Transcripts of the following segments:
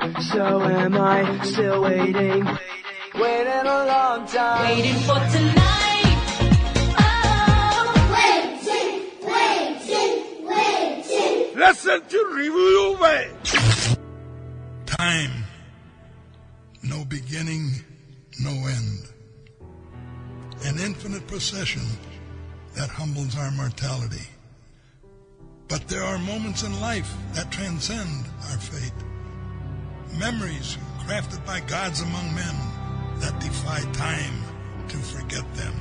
So am I still waiting? Waiting a long time. Waiting for tonight. Oh, waiting. Listen to Review Away. Time. No beginning, no end. An infinite procession that humbles our mortality. But there are moments in life that transcend our fate. Memories crafted by gods among men that defy time to forget them.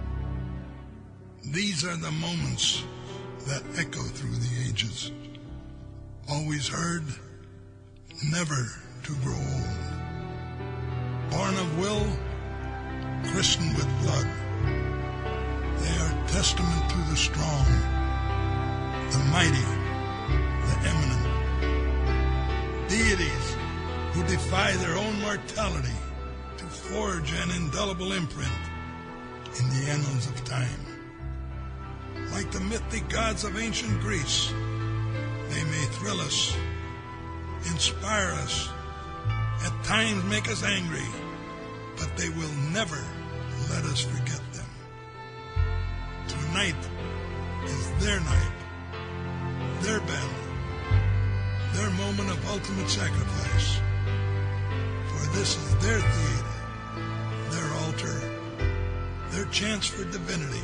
These are the moments that echo through the ages. Always heard, never to grow old. Born of will, christened with blood. They are testament to the strong, the mighty, the eminent. Deities who defy their own mortality to forge an indelible imprint in the annals of time. Like the mythic gods of ancient Greece, they may thrill us, inspire us, at times make us angry, but they will never let us forget them. Tonight is their night, their battle, their moment of ultimate sacrifice. For this is their theater, their altar, their chance for divinity.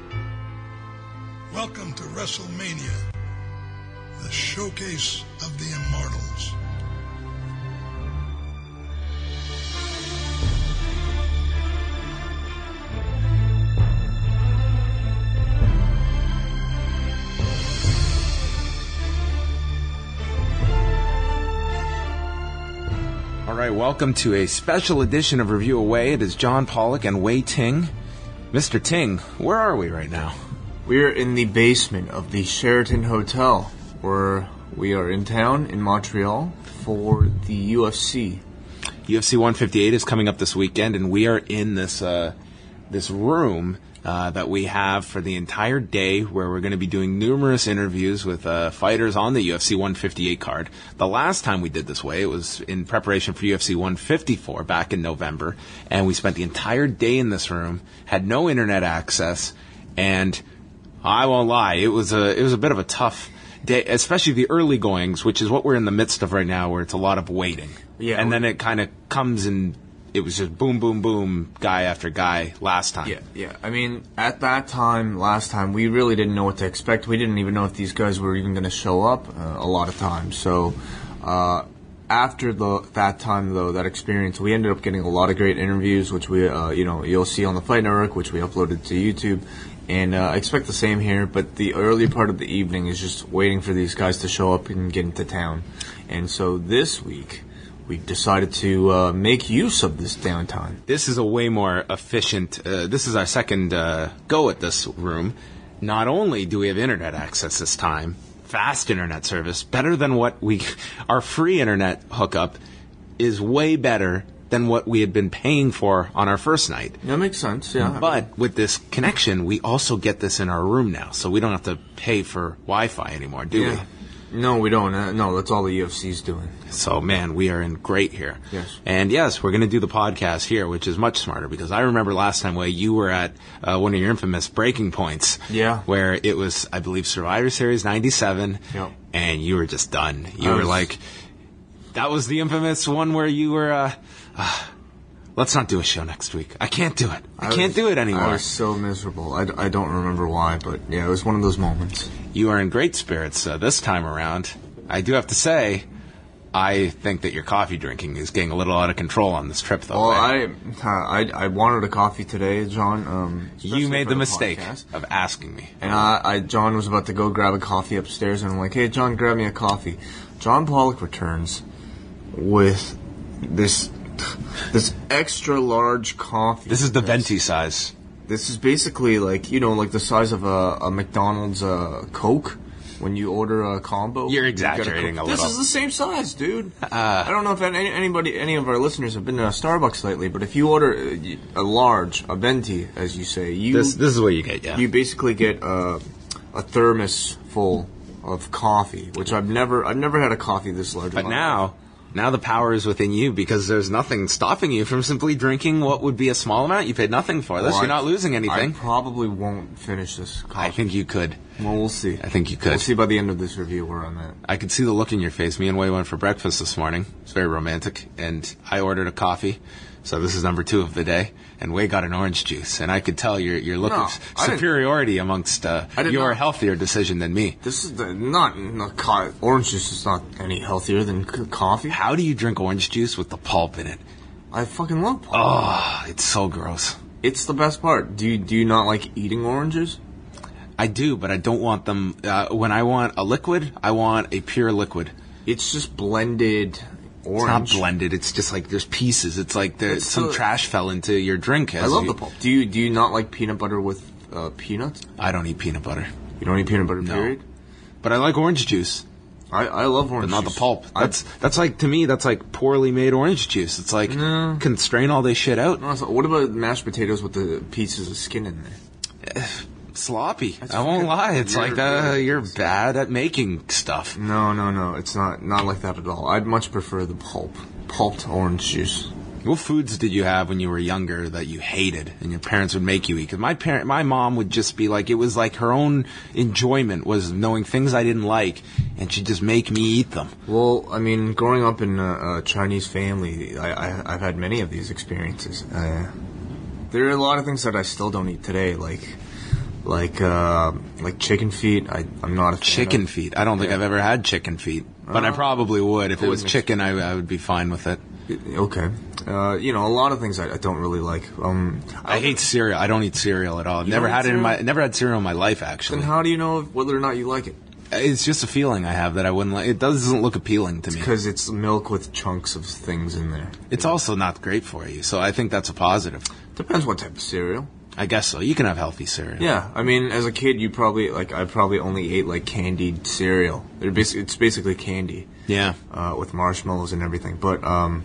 Welcome to WrestleMania, the showcase of the immortals. All right, welcome to a special edition of Review Away. It is John Pollock and Wei Ting. Mr. Ting, where are we right now? We're in the basement of the Sheraton Hotel, where we are in town in Montreal for the UFC. UFC 158 is coming up this weekend, and we are in this room that we have for the entire day, where we're going to be doing numerous interviews with fighters on the UFC 158 card. The last time we did this way, it was in preparation for UFC 154 back in November, and we spent the entire day in this room, had no internet access, and I won't lie, it was a bit of a tough day, especially the early goings, which is what we're in the midst of right now, where it's a lot of waiting. Yeah, and then it kind of comes in. It was just boom, boom, boom, guy after guy last time. Yeah. I mean, at that time, last time, we really didn't know what to expect. We didn't even know if these guys were even going to show up a lot of times. So after that time, though, that experience, we ended up getting a lot of great interviews, which we, you'll see on the Fight Network, which we uploaded to YouTube. And I expect the same here, but the early part of the evening is just waiting for these guys to show up and get into town. And so this week, we decided to make use of this downtime. This is a way more efficient, this is our second go at this room. Not only do we have internet access this time, fast internet service, better than our free internet hookup is way better than what we had been paying for on our first night. That makes sense, yeah. But with this connection, we also get this in our room now, so we don't have to pay for Wi-Fi anymore, do we? No, we don't. No, that's all the UFC's doing. So, man, we are in great here. Yes. And, yes, we're going to do the podcast here, which is much smarter, because I remember last time, you were at one of your infamous breaking points. Yeah. Where it was, I believe, Survivor Series 97. Yep. And you were just done. You were like, that was the infamous one where you were, let's not do a show next week. I can't do it. I can't do it anymore. I was so miserable. I don't remember why, but yeah, it was one of those moments. You are in great spirits this time around. I do have to say, I think that your coffee drinking is getting a little out of control on this trip, though. Well, I wanted a coffee today, John. You made the mistake podcast. of asking me. And John was about to go grab a coffee upstairs, and I'm like, hey, John, grab me a coffee. John Pollock returns with this extra large coffee. This is the venti size. This is basically like the size of a McDonald's Coke when you order a combo. You're exaggerating a little. This is the same size, dude. I don't know if any of our listeners have been to Starbucks lately, but if you order a venti, as you say, this is what you get. Yeah, you basically get a thermos full of coffee, which I've never had a coffee this large. But now Now the power is within you because there's nothing stopping you from simply drinking what would be a small amount. You paid nothing for this. Well, You're not losing I anything. probably won't finish this coffee. I think you could. Well, we'll see. I think you could. We'll see by the end of this review where I'm at. I could see the look in your face. Me and Wei went for breakfast this morning. It's very romantic. And I ordered a coffee. So this is number 2 of the day. And Wei got an orange juice. And I could tell your look No, of I didn't- superiority amongst did your not. healthier decision than me. This is not orange juice is not any healthier than coffee. How do you drink orange juice with the pulp in it? I fucking love pulp. Oh, it's so gross. It's the best part. Do you not like eating oranges? I do, but I don't want them. When I want a liquid, I want a pure liquid. It's just blended orange. It's not blended. It's just like there's pieces. It's like It's some the- trash fell into your drink. I love the pulp. Do you not like peanut butter with peanuts? I don't eat peanut butter, You don't eat peanut butter, No. period? but I like orange juice, I love but orange not juice. the pulp. I- That's like, to me, that's like poorly made orange juice. It's like No. can strain all this shit out. No, so what about mashed potatoes with the pieces of skin in there? Sloppy. That's I won't fucking- lie. It's you're like really- you're bad at making stuff. No. It's not like that at all. I'd much prefer the pulped orange juice. What foods did you have when you were younger that you hated and your parents would make you eat? Because my mom would just be like, it was like her own enjoyment was knowing things I didn't like, and she'd just make me eat them. Well, I mean, growing up in a Chinese family, I've had many of these experiences. There are a lot of things that I still don't eat today, like chicken feet. I'm not a fan Chicken of. feet. I don't think Yeah. I've ever had chicken feet, but I probably would. If it was wouldn't chicken, I would be fine with it. Okay. A lot of things I don't really like. I hate cereal. I don't eat cereal at all. Never don't had eat it in cereal? never had cereal in my life, actually. Then how do you know whether or not you like it? It's just a feeling I have that I wouldn't like. It doesn't look appealing to me. Because it's milk with chunks of things in there. It's also not great for you, so I think that's a positive. Depends what type of cereal. I guess so. You can have healthy cereal. Yeah, I mean, as a kid, I probably only ate like candied cereal. It's basically candy Yeah. with marshmallows and everything. But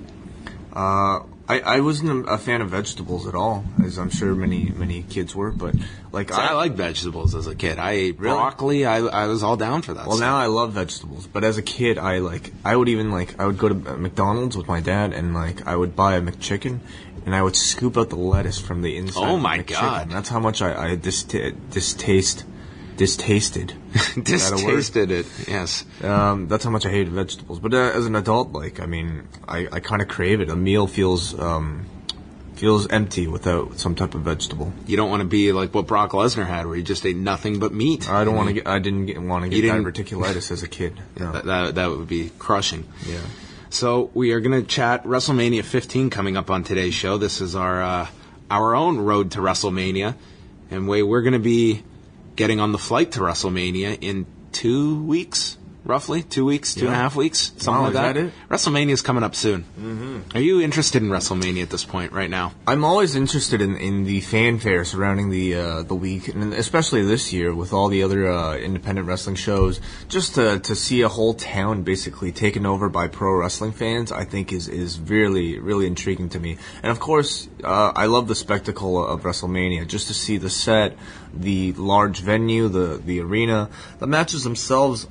I wasn't a fan of vegetables at all, as I'm sure many kids were. But like I like vegetables as a kid. I ate Really? broccoli. I was all down for that. Well, stuff. now I love vegetables, but as a kid, I would go to McDonald's with my dad, and I would buy a McChicken, and I would scoop out the lettuce from the inside. Oh of the my McChicken. God. That's how much I distasted. Is that a word? Distasted it. Yes. That's how much I hated vegetables. But as an adult, I kind of crave it. A meal feels empty without some type of vegetable. You don't want to be like what Brock Lesnar had, where he just ate nothing but meat. I didn't want to You get didn't- diverticulitis as a kid. No. That would be crushing. Yeah. So we are going to chat WrestleMania 15 coming up on today's show. This is our own road to WrestleMania, and we're going to be getting on the flight to WrestleMania in 2 weeks, roughly 2 weeks, 2.5 weeks, something Wow, like is that. that it? WrestleMania is coming up soon. Mm-hmm. Are you interested in WrestleMania at this point right now? I'm always interested in the fanfare surrounding the week, and especially this year with all the other independent wrestling shows. Just to see a whole town basically taken over by pro wrestling fans, I think is really really intriguing to me. And of course, I love the spectacle of WrestleMania. Just to see the set, the large venue, the arena, the matches themselves.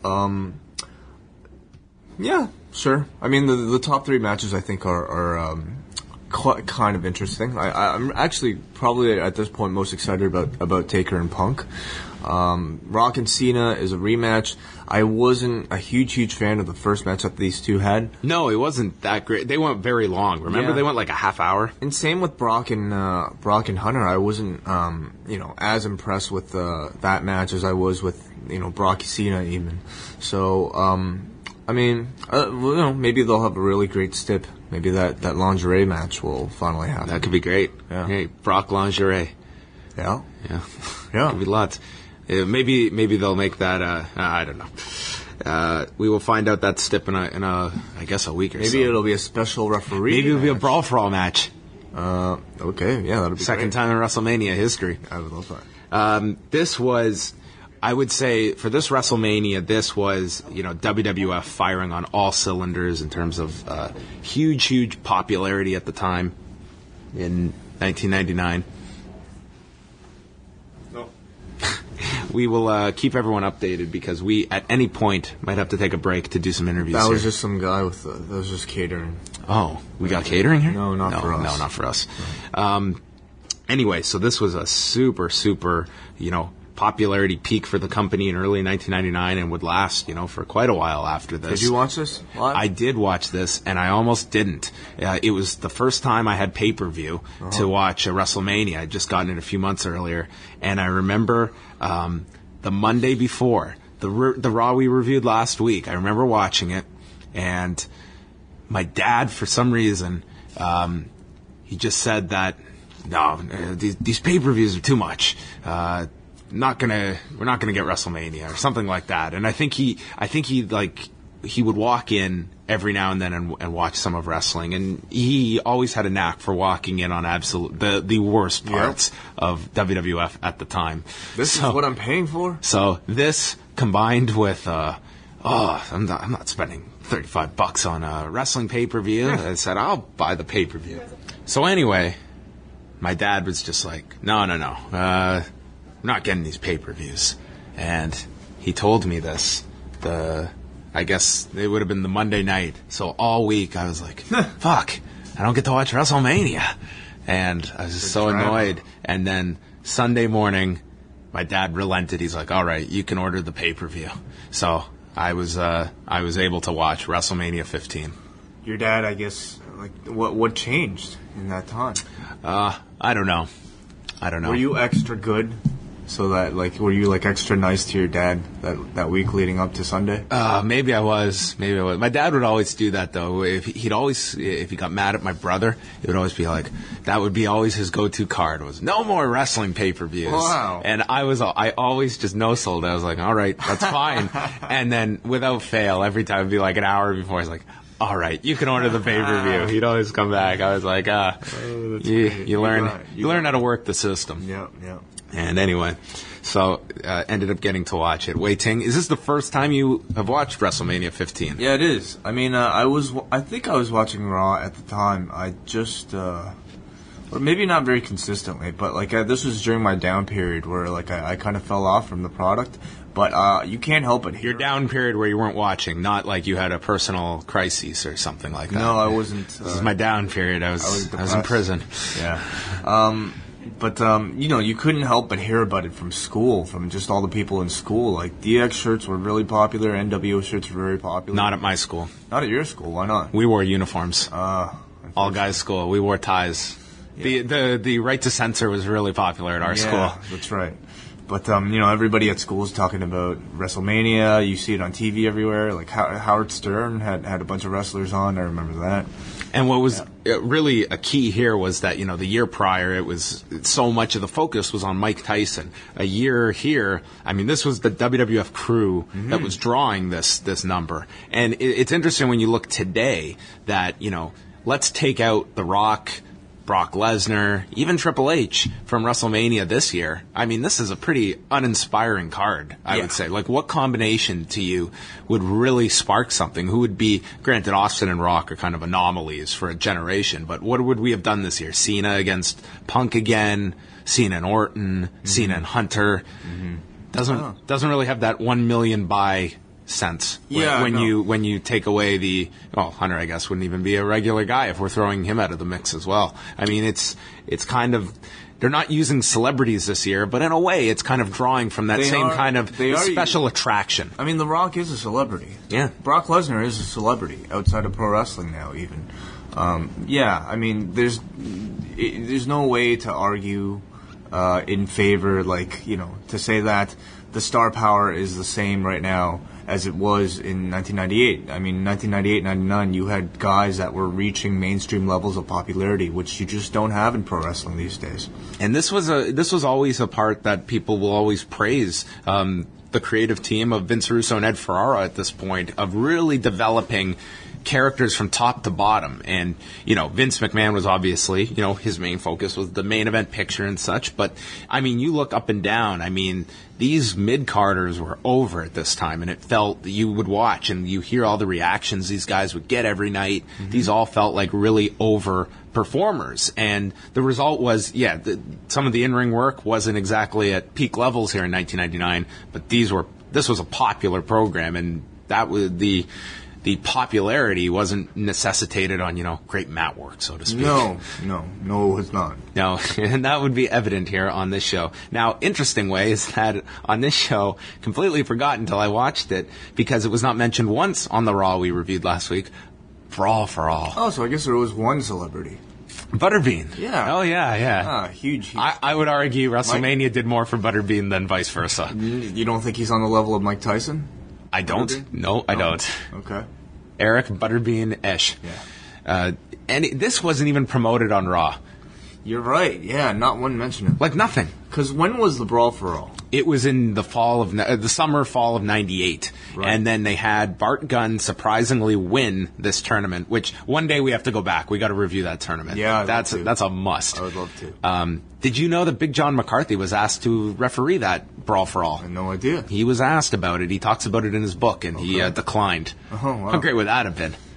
Yeah, sure. I mean, the top 3 matches I think are quite kind of interesting. I'm actually probably at this point most excited about Taker and Punk. Rock and Cena is a rematch. I wasn't a huge fan of the first match that these two had. No, it wasn't that great. They went very long. Remember, Yeah. they went like a half hour. And same with Brock and Hunter. I wasn't as impressed with that match as I was with Brock and Cena even. So I mean, maybe they'll have a really great stip. Maybe that lingerie match will finally happen. That could be great. Yeah. Hey, Brock lingerie. Yeah. Yeah. Yeah. Could be lots. Maybe they'll make that. I don't know. We will find out that stip in a I guess a week or so. Maybe it'll be a special referee. Maybe it'll be a match. brawl for all match. Okay, yeah, that'll be Second great. time in WrestleMania history. I would love that. This was, I would say, for this WrestleMania, this was WWF firing on all cylinders in terms of huge popularity at the time in 1999. we will keep everyone updated because we, at any point, might have to take a break to do some interviews. That was here. just some guy with that was just catering. Oh, we got catering here? No, not for us. No, not for us. Anyway, so this was a super, popularity peak for the company in early 1999 and would last, for quite a while after this. Did you watch this live? I did watch this, and I almost didn't. It was the first time I had pay-per-view to watch a WrestleMania. I'd just gotten it a few months earlier, and I remember the Monday before, the Raw we reviewed last week, I remember watching it, and my dad, for some reason, he just said that, no, these pay-per-views are too much. We're not gonna get WrestleMania or something like that. And I think he would walk in every now and then and watch some of wrestling. And he always had a knack for walking in on the worst parts of WWF at the time. This is what I'm paying for? So this combined with, I'm not spending $35 on a wrestling pay-per-view. I said, I'll buy the pay-per-view. So anyway, my dad was just like, no, I'm not getting these pay-per-views. And he told me this, I guess it would have been the Monday night. So all week I was like, fuck, I don't get to watch WrestleMania. And I was just so annoyed. And then Sunday morning, my dad relented. He's like, all right, you can order the pay-per-view. So I was able to watch WrestleMania 15. Your dad, I guess, like, what changed in that time? I don't know. Were you extra good? So that, like, were you, like, extra nice to your dad that week leading up to Sunday? Maybe I was. My dad would always do that, though. If he got mad at my brother, it would always be like, that would be always his go-to card was, no more wrestling pay-per-views. Wow. And I always just no-sold. I was like, all right, that's fine. And then, without fail, every time it'd be like an hour before, I was like, all right, you can order the pay-per-view. He'd always come back. I was like, you learn how to work the system. Yeah. And anyway, so ended up getting to watch it. Wei Ting, is this the first time you have watched WrestleMania 15? Yeah, it is. I mean, I think I was watching Raw at the time. I just, or maybe not very consistently, but like this was during my down period where like I kind of fell off from the product. But you can't help it. Your down period where you weren't watching, not like you had a personal crisis or something like that. No, I wasn't. This is my down period. I was in prison. Yeah. But you couldn't help but hear about it from school, from just all the people in school. Like, DX shirts were really popular, NWO shirts were very popular. Not at my school. Not at your school, why not? We wore uniforms. All guys school. We wore ties. Yeah. The right to censor was really popular at our school. Yeah, that's right. But, everybody at school is talking about WrestleMania. You see it on TV everywhere. Like, Howard Stern had a bunch of wrestlers on. I remember that. And what was really a key here was that, the year prior, it was so much of the focus was on Mike Tyson. A year here, I mean, this was the WWF crew that was drawing this number. And it's interesting when you look today that, let's take out The Rock, Brock Lesnar, even Triple H from WrestleMania this year. I mean, this is a pretty uninspiring card, I would say. Like, what combination to you would really spark something? Who would be, granted, Austin and Rock are kind of anomalies for a generation, but what would we have done this year? Cena against Punk again, Cena and Orton, Cena and Hunter. Doesn't really have that 1 million buy sense when you take away Hunter, I guess, wouldn't even be a regular guy if we're throwing him out of the mix as well. I mean, it's kind of, they're not using celebrities this year, but in a way it's kind of drawing from that kind of special attraction. I mean, The Rock is a celebrity. Yeah. Brock Lesnar is a celebrity outside of pro wrestling now, even. I mean, there's no way to argue in favor, to say that the star power is the same right now as it was in 1998. I mean, 1998, 99, you had guys that were reaching mainstream levels of popularity, which you just don't have in pro wrestling these days. And this was always a part that people will always praise. The creative team of Vince Russo and Ed Ferrara at this point of really developing characters from top to bottom. And, Vince McMahon was obviously, his main focus was the main event picture and such. But, you look up and down, these mid-carders were over at this time, and it felt that you would watch and you hear all the reactions these guys would get every night. Mm-hmm. These all felt like really over performers, and the result was, some of the in-ring work wasn't exactly at peak levels here in 1999, but this was a popular program, and that was the popularity wasn't necessitated on, great mat work, so to speak. No, it was not. No, and that would be evident here on this show. Now, interesting way is that on this show, completely forgot until I watched it, because it was not mentioned once on the Raw we reviewed last week, Brawl for All. Oh, so I guess there was one celebrity. Butterbean. Yeah. Oh, yeah. Ah, huge. I would argue WrestleMania did more for Butterbean than vice versa. You don't think he's on the level of Mike Tyson? I don't. Butterbean? No, I don't. Okay. Eric Butterbean Esch. Yeah. And this wasn't even promoted on Raw. You're right. Yeah, not one mention of it. Like nothing. Because when was the Brawl for All? It was in the fall of '98, Right. And then they had Bart Gunn surprisingly win this tournament. Which one day we have to go back. We got to review that tournament. Yeah, that's a must. I would love to. Did you know that Big John McCarthy was asked to referee that Brawl for All? I had no idea. He was asked about it. He talks about it in his book, and he declined. Oh, wow. How great would that have been?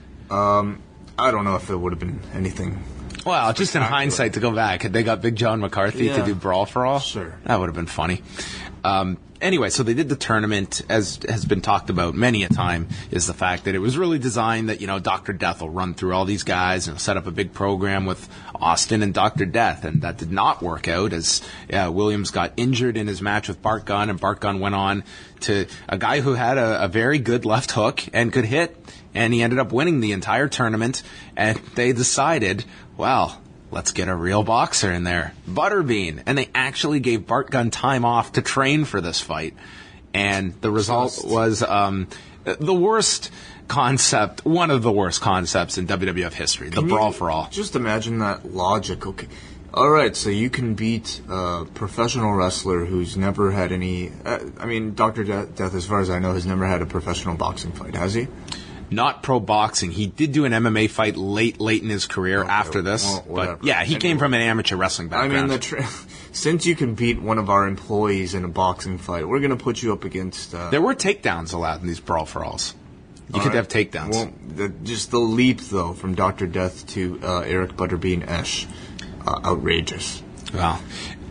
I don't know if it would have been anything. Well, just in hindsight, to go back, had they got Big John McCarthy to do Brawl for All? Sure. That would have been funny. Anyway, so they did the tournament, as has been talked about many a time, is the fact that it was really designed that, Dr. Death will run through all these guys and set up a big program with Austin and Dr. Death, and that did not work out as Williams got injured in his match with Bart Gunn, and Bart Gunn went on to a guy who had a very good left hook and could hit, and he ended up winning the entire tournament, and they decided, well, let's get a real boxer in there, Butterbean. And they actually gave Bart Gunn time off to train for this fight. And the result was the worst concept, one of the worst concepts in WWF history, the Brawl for All. Just imagine that logic. Okay. All right, so you can beat a professional wrestler who's never had any... Dr. Death, as far as I know, has never had a professional boxing fight, has he? Not pro boxing. He did do an MMA fight late in his career after this. Well, whatever. But yeah, he came from an amateur wrestling background. Since you can beat one of our employees in a boxing fight, we're going to put you up against... There were takedowns allowed in these Brawl for Alls. You could have takedowns. Well, just the leap, though, from Dr. Death to Eric Butterbean Esch, outrageous. Well,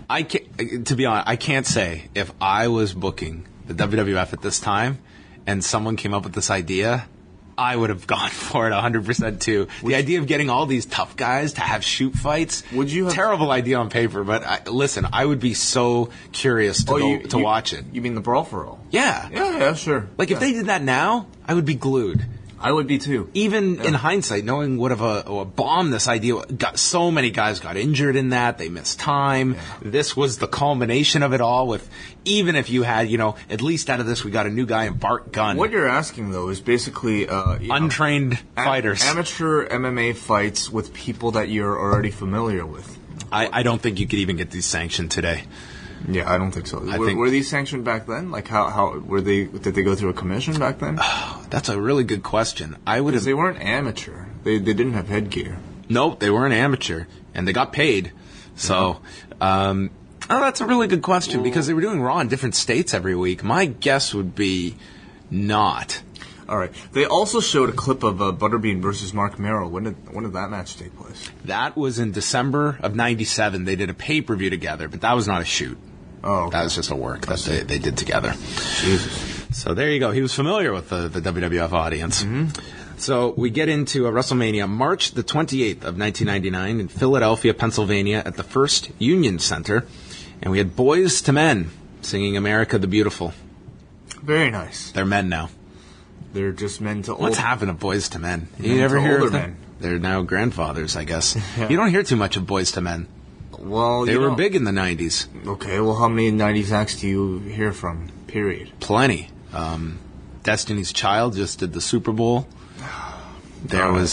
to be honest, I can't say if I was booking the WWF at this time and someone came up with this idea, I would have gone for it 100% too. The idea of getting all these tough guys to have shoot fights, terrible idea on paper, but I would be so curious to watch it. You mean the Brawl for All? Yeah. Yeah, sure. Like, if they did that now, I would be glued. I would be too. Even in hindsight, knowing what of a bomb this idea got, so many guys got injured in that, they missed time. Yeah. This was the culmination of it all. With even if you had, at least out of this, we got a new guy in Bart Gunn. What you're asking though is basically untrained fighters, amateur MMA fights with people that you're already familiar with. I don't think you could even get these sanctioned today. Yeah, I don't think so. Were these sanctioned back then? Like how were they? Did they go through a commission back then? That's a really good question. Because they weren't amateur. They didn't have headgear. Nope, they weren't amateur, and they got paid. So, that's a really good question because they were doing Raw in different states every week. My guess would be not. All right. They also showed a clip of Butterbean versus Mark Merrill. When did that match take place? That was in December of '97. They did a pay-per-view together, but that was not a shoot. Oh, okay. That was just a work that they did together. Jesus. So there you go. He was familiar with the WWF audience. Mm-hmm. So we get into WrestleMania, March the 28th of 1999 in Philadelphia, Pennsylvania at the First Union Center. And we had Boyz II Men singing America the Beautiful. Very nice. They're men now. They're just men to old. What's happened to Boyz II Men? You ever hear of them? Men. They're now grandfathers, I guess. Yeah. You don't hear too much of Boyz II Men. Well, they were big in the 90s. Okay, well, how many 90s acts do you hear from, period? Plenty. Destiny's Child just did the Super Bowl. There was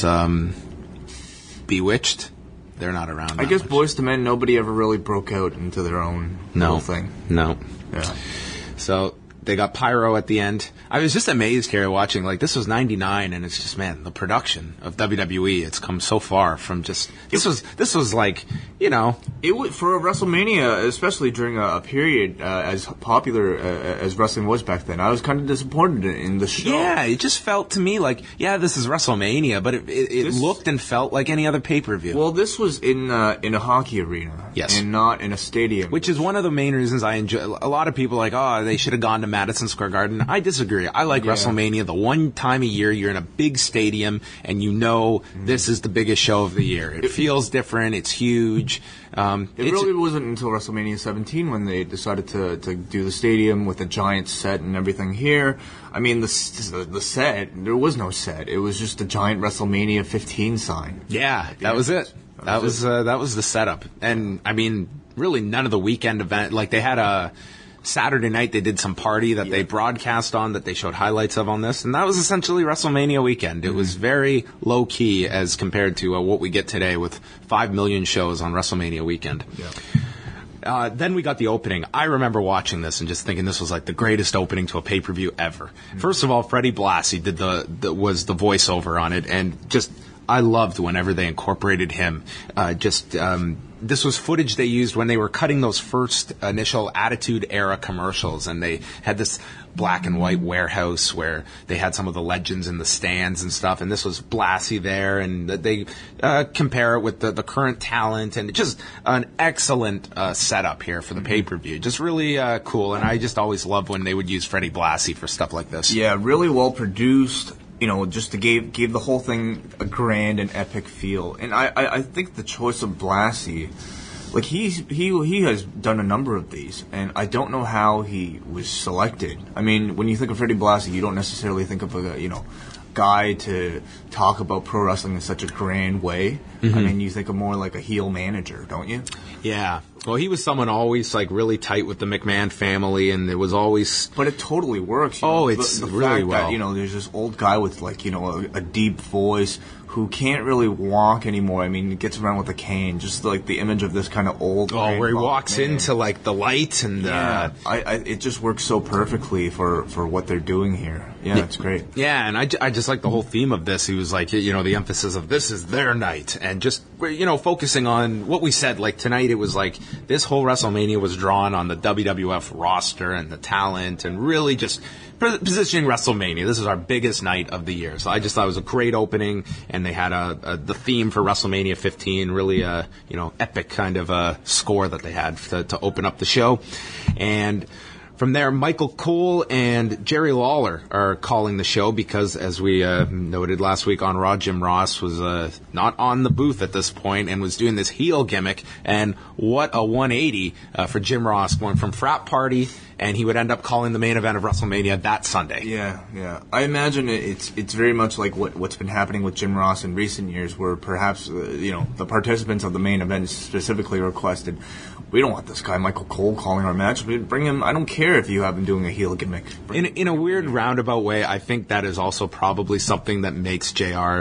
Bewitched. They're not around. I guess much. Boyz II Men, nobody ever really broke out into their own little thing. No. Yeah. So They got pyro at the end. I was just amazed here watching, like, this was 99, and it's just, man, the production of WWE, it's come so far from just, this was like, you know. For a WrestleMania, especially during a period as popular as wrestling was back then, I was kind of disappointed in the show. Yeah, it just felt to me like, yeah, this is WrestleMania, but it looked and felt like any other pay-per-view. Well, this was in a hockey arena. Yes. And not in a stadium. Which is one of the main reasons I enjoy. A lot of people are like, oh, they should have gone to Madison Square Garden. I disagree. I like WrestleMania, the one time a year you're in a big stadium and you know this is the biggest show of the year. It feels different. It's huge. It really wasn't until WrestleMania 17 when they decided to do the stadium with a giant set and everything here. I mean, the set, there was no set. It was just a giant WrestleMania 15 sign. Yeah, that was it. That was the setup. And, I mean, really none of the weekend event. Like, they had a Saturday night, they did some party that they broadcast on, that they showed highlights of on this. And that was essentially WrestleMania weekend. It was very low-key as compared to what we get today with 5 million shows on WrestleMania weekend. Yeah. Then we got the opening. I remember watching this and just thinking this was like the greatest opening to a pay-per-view ever. First of all, Freddie Blassie was the voiceover on it, and just I loved whenever they incorporated him. This was footage they used when they were cutting those first initial Attitude Era commercials, and they had this black and white warehouse where they had some of the legends in the stands and stuff, and this was Blassie there, and they compare it with the current talent, and just an excellent setup here for the pay-per-view. Just really cool, and I just always loved when they would use Freddie Blassie for stuff like this. Yeah, really well produced. You know, just to gave the whole thing a grand and epic feel. And I think the choice of Blassie, like he has done a number of these, and I don't know how he was selected. I mean, when you think of Freddie Blassie, you don't necessarily think of a guy to talk about pro wrestling in such a grand way. I mean, you think of more like a heel manager, don't you? Yeah. Well, he was someone always like really tight with the McMahon family, and it was always. But it totally works. It's the really fact well. That, there's this old guy with like a deep voice who can't really walk anymore. I mean, he gets around with a cane. Just like the image of this kind of old. Oh, where he walks into like the light and. It just works so perfectly for what they're doing here. Yeah, it's great. Yeah, and I just like the whole theme of this. He was like, the emphasis of this is their night, and just focusing on what we said. Like tonight, it was like this whole WrestleMania was drawn on the WWF roster and the talent, and really just positioning WrestleMania. This is our biggest night of the year. So I just thought it was a great opening, and they had the theme for WrestleMania 15, really epic kind of score that they had to open up the show. And from there, Michael Cole and Jerry Lawler are calling the show because, as we noted last week on Raw, Jim Ross was not on the booth at this point and was doing this heel gimmick. And what a 180 for Jim Ross, going from frat party, and he would end up calling the main event of WrestleMania that Sunday. Yeah. I imagine it's very much like what's been happening with Jim Ross in recent years, where perhaps the participants of the main event specifically requested, we don't want this guy Michael Cole calling our match. We bring him. I don't care if you have him doing a heel gimmick. In a weird roundabout way, I think that is also probably something that makes JR,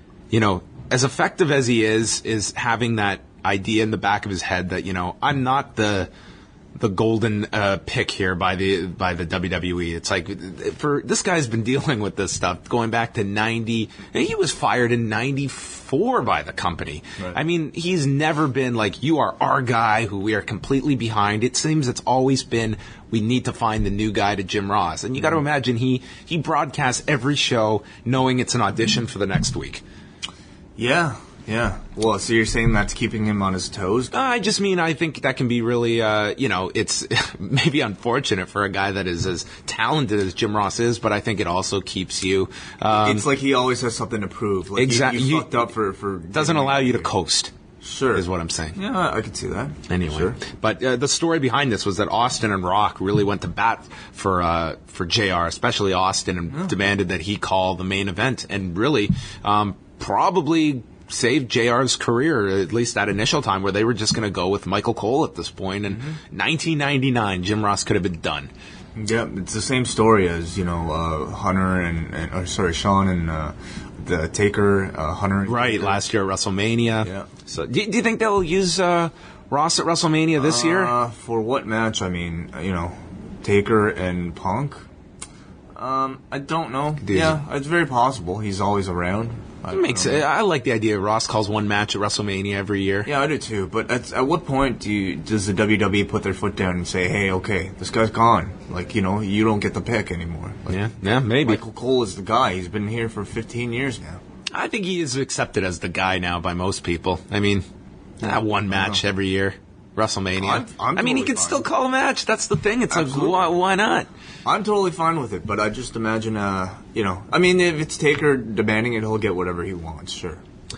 as effective as he is having that idea in the back of his head that I'm not the golden pick here by the WWE. It's like, for this guy's been dealing with this stuff going back to 90. He was fired in 94 by the company. Right. I mean, he's never been like, you are our guy who we are completely behind. It seems it's always been, we need to find the new guy to Jim Ross. And you got to imagine he broadcasts every show knowing it's an audition for the next week. Yeah. Well, so you're saying that's keeping him on his toes? I just mean, I think that can be really, it's maybe unfortunate for a guy that is as talented as Jim Ross is, but I think it also keeps you. It's like he always has something to prove. Like exactly. You fucked up for doesn't allow you to coast. Sure. Is what I'm saying. Yeah, I can see that. Anyway. Sure. But the story behind this was that Austin and Rock really went to bat for JR, especially Austin, and demanded that he call the main event, and really probably saved JR's career, at least that initial time, where they were just going to go with Michael Cole at this point. And 1999, Jim Ross could have been done. Yeah, it's the same story as, Hunter Sean and the Taker, Hunter. Right, Taker. Last year at WrestleMania. Yeah. So, do you think they'll use Ross at WrestleMania this year? For what match? I mean, Taker and Punk. I don't know. Yeah, it's very possible. He's always around. I like the idea. Ross calls one match at WrestleMania every year. Yeah, I do too. But at what point does the WWE put their foot down and say, "Hey, okay, this guy's gone. Like, you know, you don't get the pick anymore." Like, Yeah, maybe. Michael Cole is the guy. He's been here for 15 years now. I think he is accepted as the guy now by most people. I mean, one match every year, WrestleMania. I'm I mean, he totally could fine. still call a match. That's the thing. It's Absolutely. like, why not? I'm totally fine with it, but I just imagine, you know, I mean, if it's Taker demanding it, he'll get whatever he wants, sure.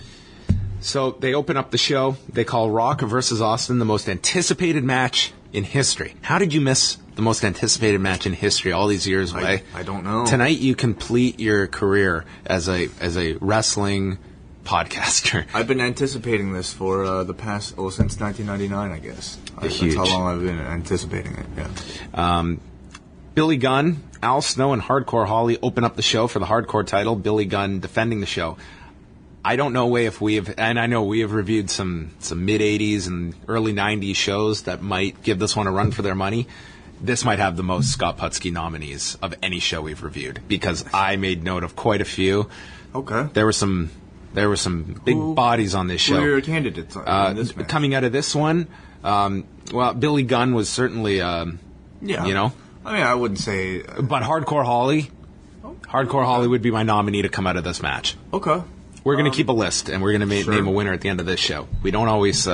So they open up the show. They call Rock versus Austin the most anticipated match in history. How did you miss the most anticipated match in history all these years away? I don't know. Tonight you complete your career as a wrestling podcaster. I've been anticipating this for the past, since 1999, I guess. Huge. That's how long I've been anticipating it, yeah. Billy Gunn, Al Snow, and Hardcore Holly open up the show for the Hardcore title. Billy Gunn defending the show. I don't know if we have, and I know we have reviewed some mid-'80s and early '90s shows that might give this one a run for their money. This might have the most Scott Putski nominees of any show we've reviewed, because I made note of quite a few. Okay. There were some big bodies on this show. Who are your candidates in this match? Coming out of this one, well, Billy Gunn was certainly, Yeah. you know. I mean, I wouldn't say... But Hardcore Holly would be my nominee to come out of this match. Okay. We're going to keep a list, and we're going to name a winner at the end of this show. We don't always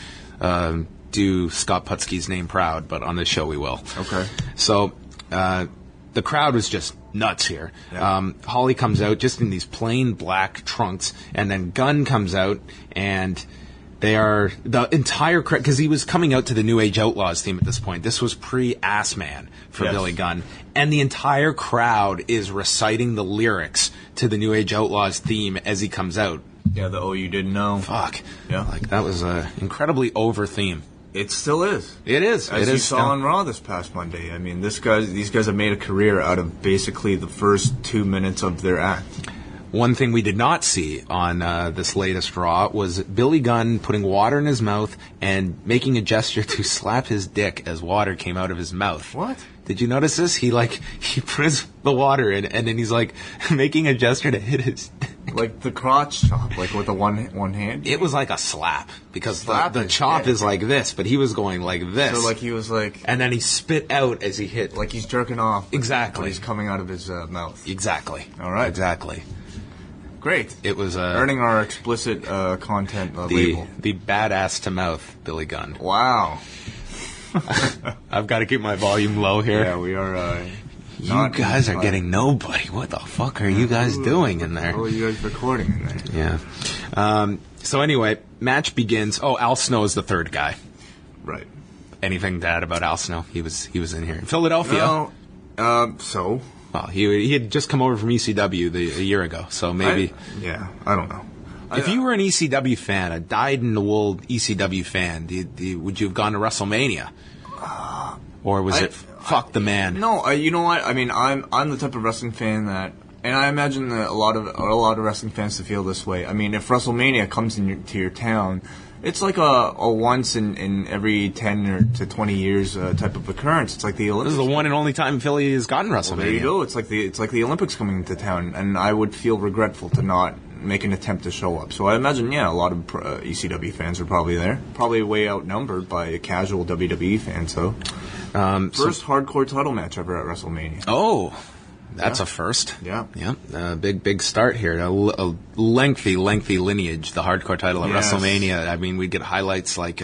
do Scott Putski's name proud, but on this show we will. Okay. So the crowd was just nuts here. Yeah. Holly comes out just in these plain black trunks, and then Gunn comes out, and they are the entire crowd, because he was coming out to the New Age Outlaws theme at this point. This was pre-Ass Man for Billy Gunn, and the entire crowd is reciting the lyrics to the New Age Outlaws theme as he comes out. Yeah, the "Oh, you didn't know." Fuck. Yeah. Like, that was an incredibly over theme. It still is. It is. As it you is. saw on Raw this past Monday. I mean, these guys have made a career out of basically the first 2 minutes of their act. One thing we did not see on this latest Raw was Billy Gunn putting water in his mouth and making a gesture to slap his dick as water came out of his mouth. What? Did you notice this? He puts the water in, and then he's like making a gesture to hit his dick. Like the crotch chop, like with the one hand? It was like a slap, because Slap the his chop dick. is like this, but he was going like this. So like he was like and then he spit out as he hit. like he's jerking off. Exactly. When he's coming out of his mouth. Exactly. All right. Exactly. Great. It was Earning our explicit content the label. badass to mouth Billy Gunn. Wow. I've got to keep my volume low here. Yeah, we are. You guys are getting nobody. What the fuck are you guys doing in there? What are you guys recording in there? Yeah. So anyway, match begins. Oh, Al Snow is the third guy. Right. Anything to add about Al Snow? He was in here in Philadelphia. No. So. Well, he had just come over from ECW a year ago, so maybe. I don't know. If you were an ECW fan, a dyed-in-the-wool ECW fan, would you have gone to WrestleMania? Or was it fuck the man? No, you know what? I mean, I'm the type of wrestling fan that, and I imagine that a lot of wrestling fans to feel this way. I mean, if WrestleMania comes to your town, it's like a once in every 10 or to 20 years type of occurrence. It's like the Olympics. This is the one and only time Philly has gotten WrestleMania. Well, there you go. It's like the Olympics coming to town, and I would feel regretful to not make an attempt to show up. So I imagine, a lot of ECW fans are probably there. Probably way outnumbered by casual WWE fans, though. First hardcore title match ever at WrestleMania. Oh, that's a first. Yeah. Yeah. Big start here. A lengthy lineage, the hardcore title at Yes. WrestleMania. I mean, we'd get highlights like,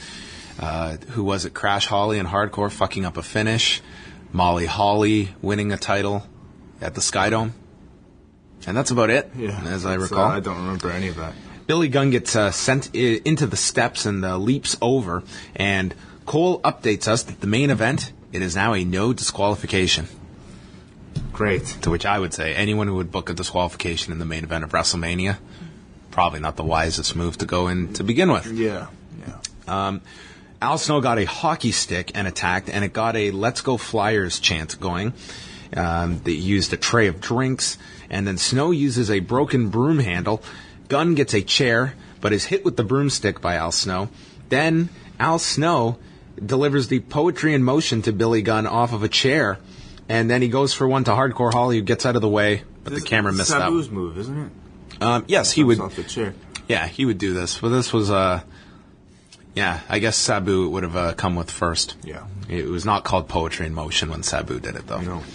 who was it? Crash Holly in hardcore fucking up a finish. Molly Holly winning a title at the Skydome. And that's about it, as I recall. I don't remember any of that. Billy Gunn gets sent into the steps and leaps over, and Cole updates us that the main event, it is now a no disqualification. Great. To which I would say, anyone who would book a disqualification in the main event of WrestleMania, probably not the wisest move to go in to begin with. Yeah. Al Snow got a hockey stick and attacked, and it got a Let's Go Flyers chant going. They used a tray of drinks, and then Snow uses a broken broom handle. Gunn gets a chair, but is hit with the broomstick by Al Snow. Then Al Snow delivers the poetry in motion to Billy Gunn off of a chair, and then he goes for one to Hardcore Holly, who gets out of the way, but the camera missed that. Sabu's move, isn't it? Yes, he would. Off the chair. Yeah, he would do this. But this was, yeah, I guess Sabu would have come with first. Yeah. It was not called poetry in motion when Sabu did it, though. No.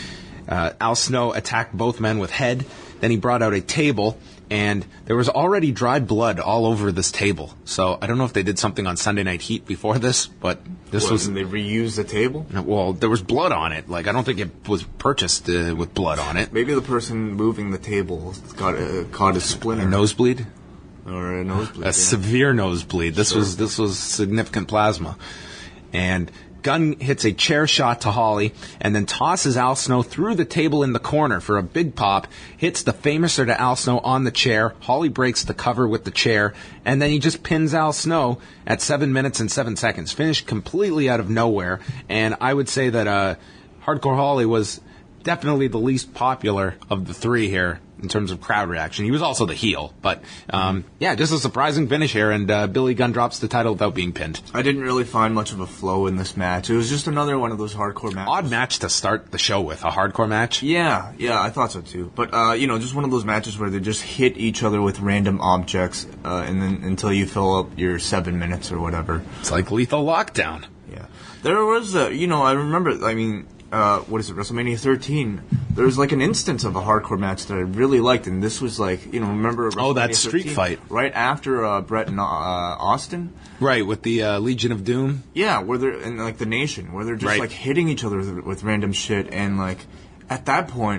Al Snow attacked both men with head. Then he brought out a table, and there was already dry blood all over this table. So I don't know if they did something on Sunday Night Heat before this, but this was... They reused the table? Well, there was blood on it. Like, I don't think it was purchased with blood on it. Maybe the person moving the table caught a splinter. A nosebleed? Or a nosebleed. A severe nosebleed. This was significant plasma. And Gunn hits a chair shot to Holly and then tosses Al Snow through the table in the corner for a big pop, hits the Famouser to Al Snow on the chair. Holly breaks the cover with the chair, and then he just pins Al Snow at 7 minutes and 7 seconds. Finished completely out of nowhere, and I would say that Hardcore Holly was definitely the least popular of the three here in terms of crowd reaction. He was also the heel, but yeah, just a surprising finish here, and Billy Gunn drops the title without being pinned. I didn't really find much of a flow in this match. It was just another one of those hardcore matches. Odd match to start the show with, a hardcore match. Yeah, I thought so too. But just one of those matches where they just hit each other with random objects, and then until you fill up your 7 minutes or whatever. It's like Lethal Lockdown. Yeah, there was I remember. I mean, what is it? WrestleMania 13. There was like an instance of a hardcore match that I really liked, and this was like, remember? Oh, that street 13, fight right after Brett and Austin. Right, with the Legion of Doom. Yeah, where they're in like the Nation, where they're just like hitting each other with random shit, and like at that point,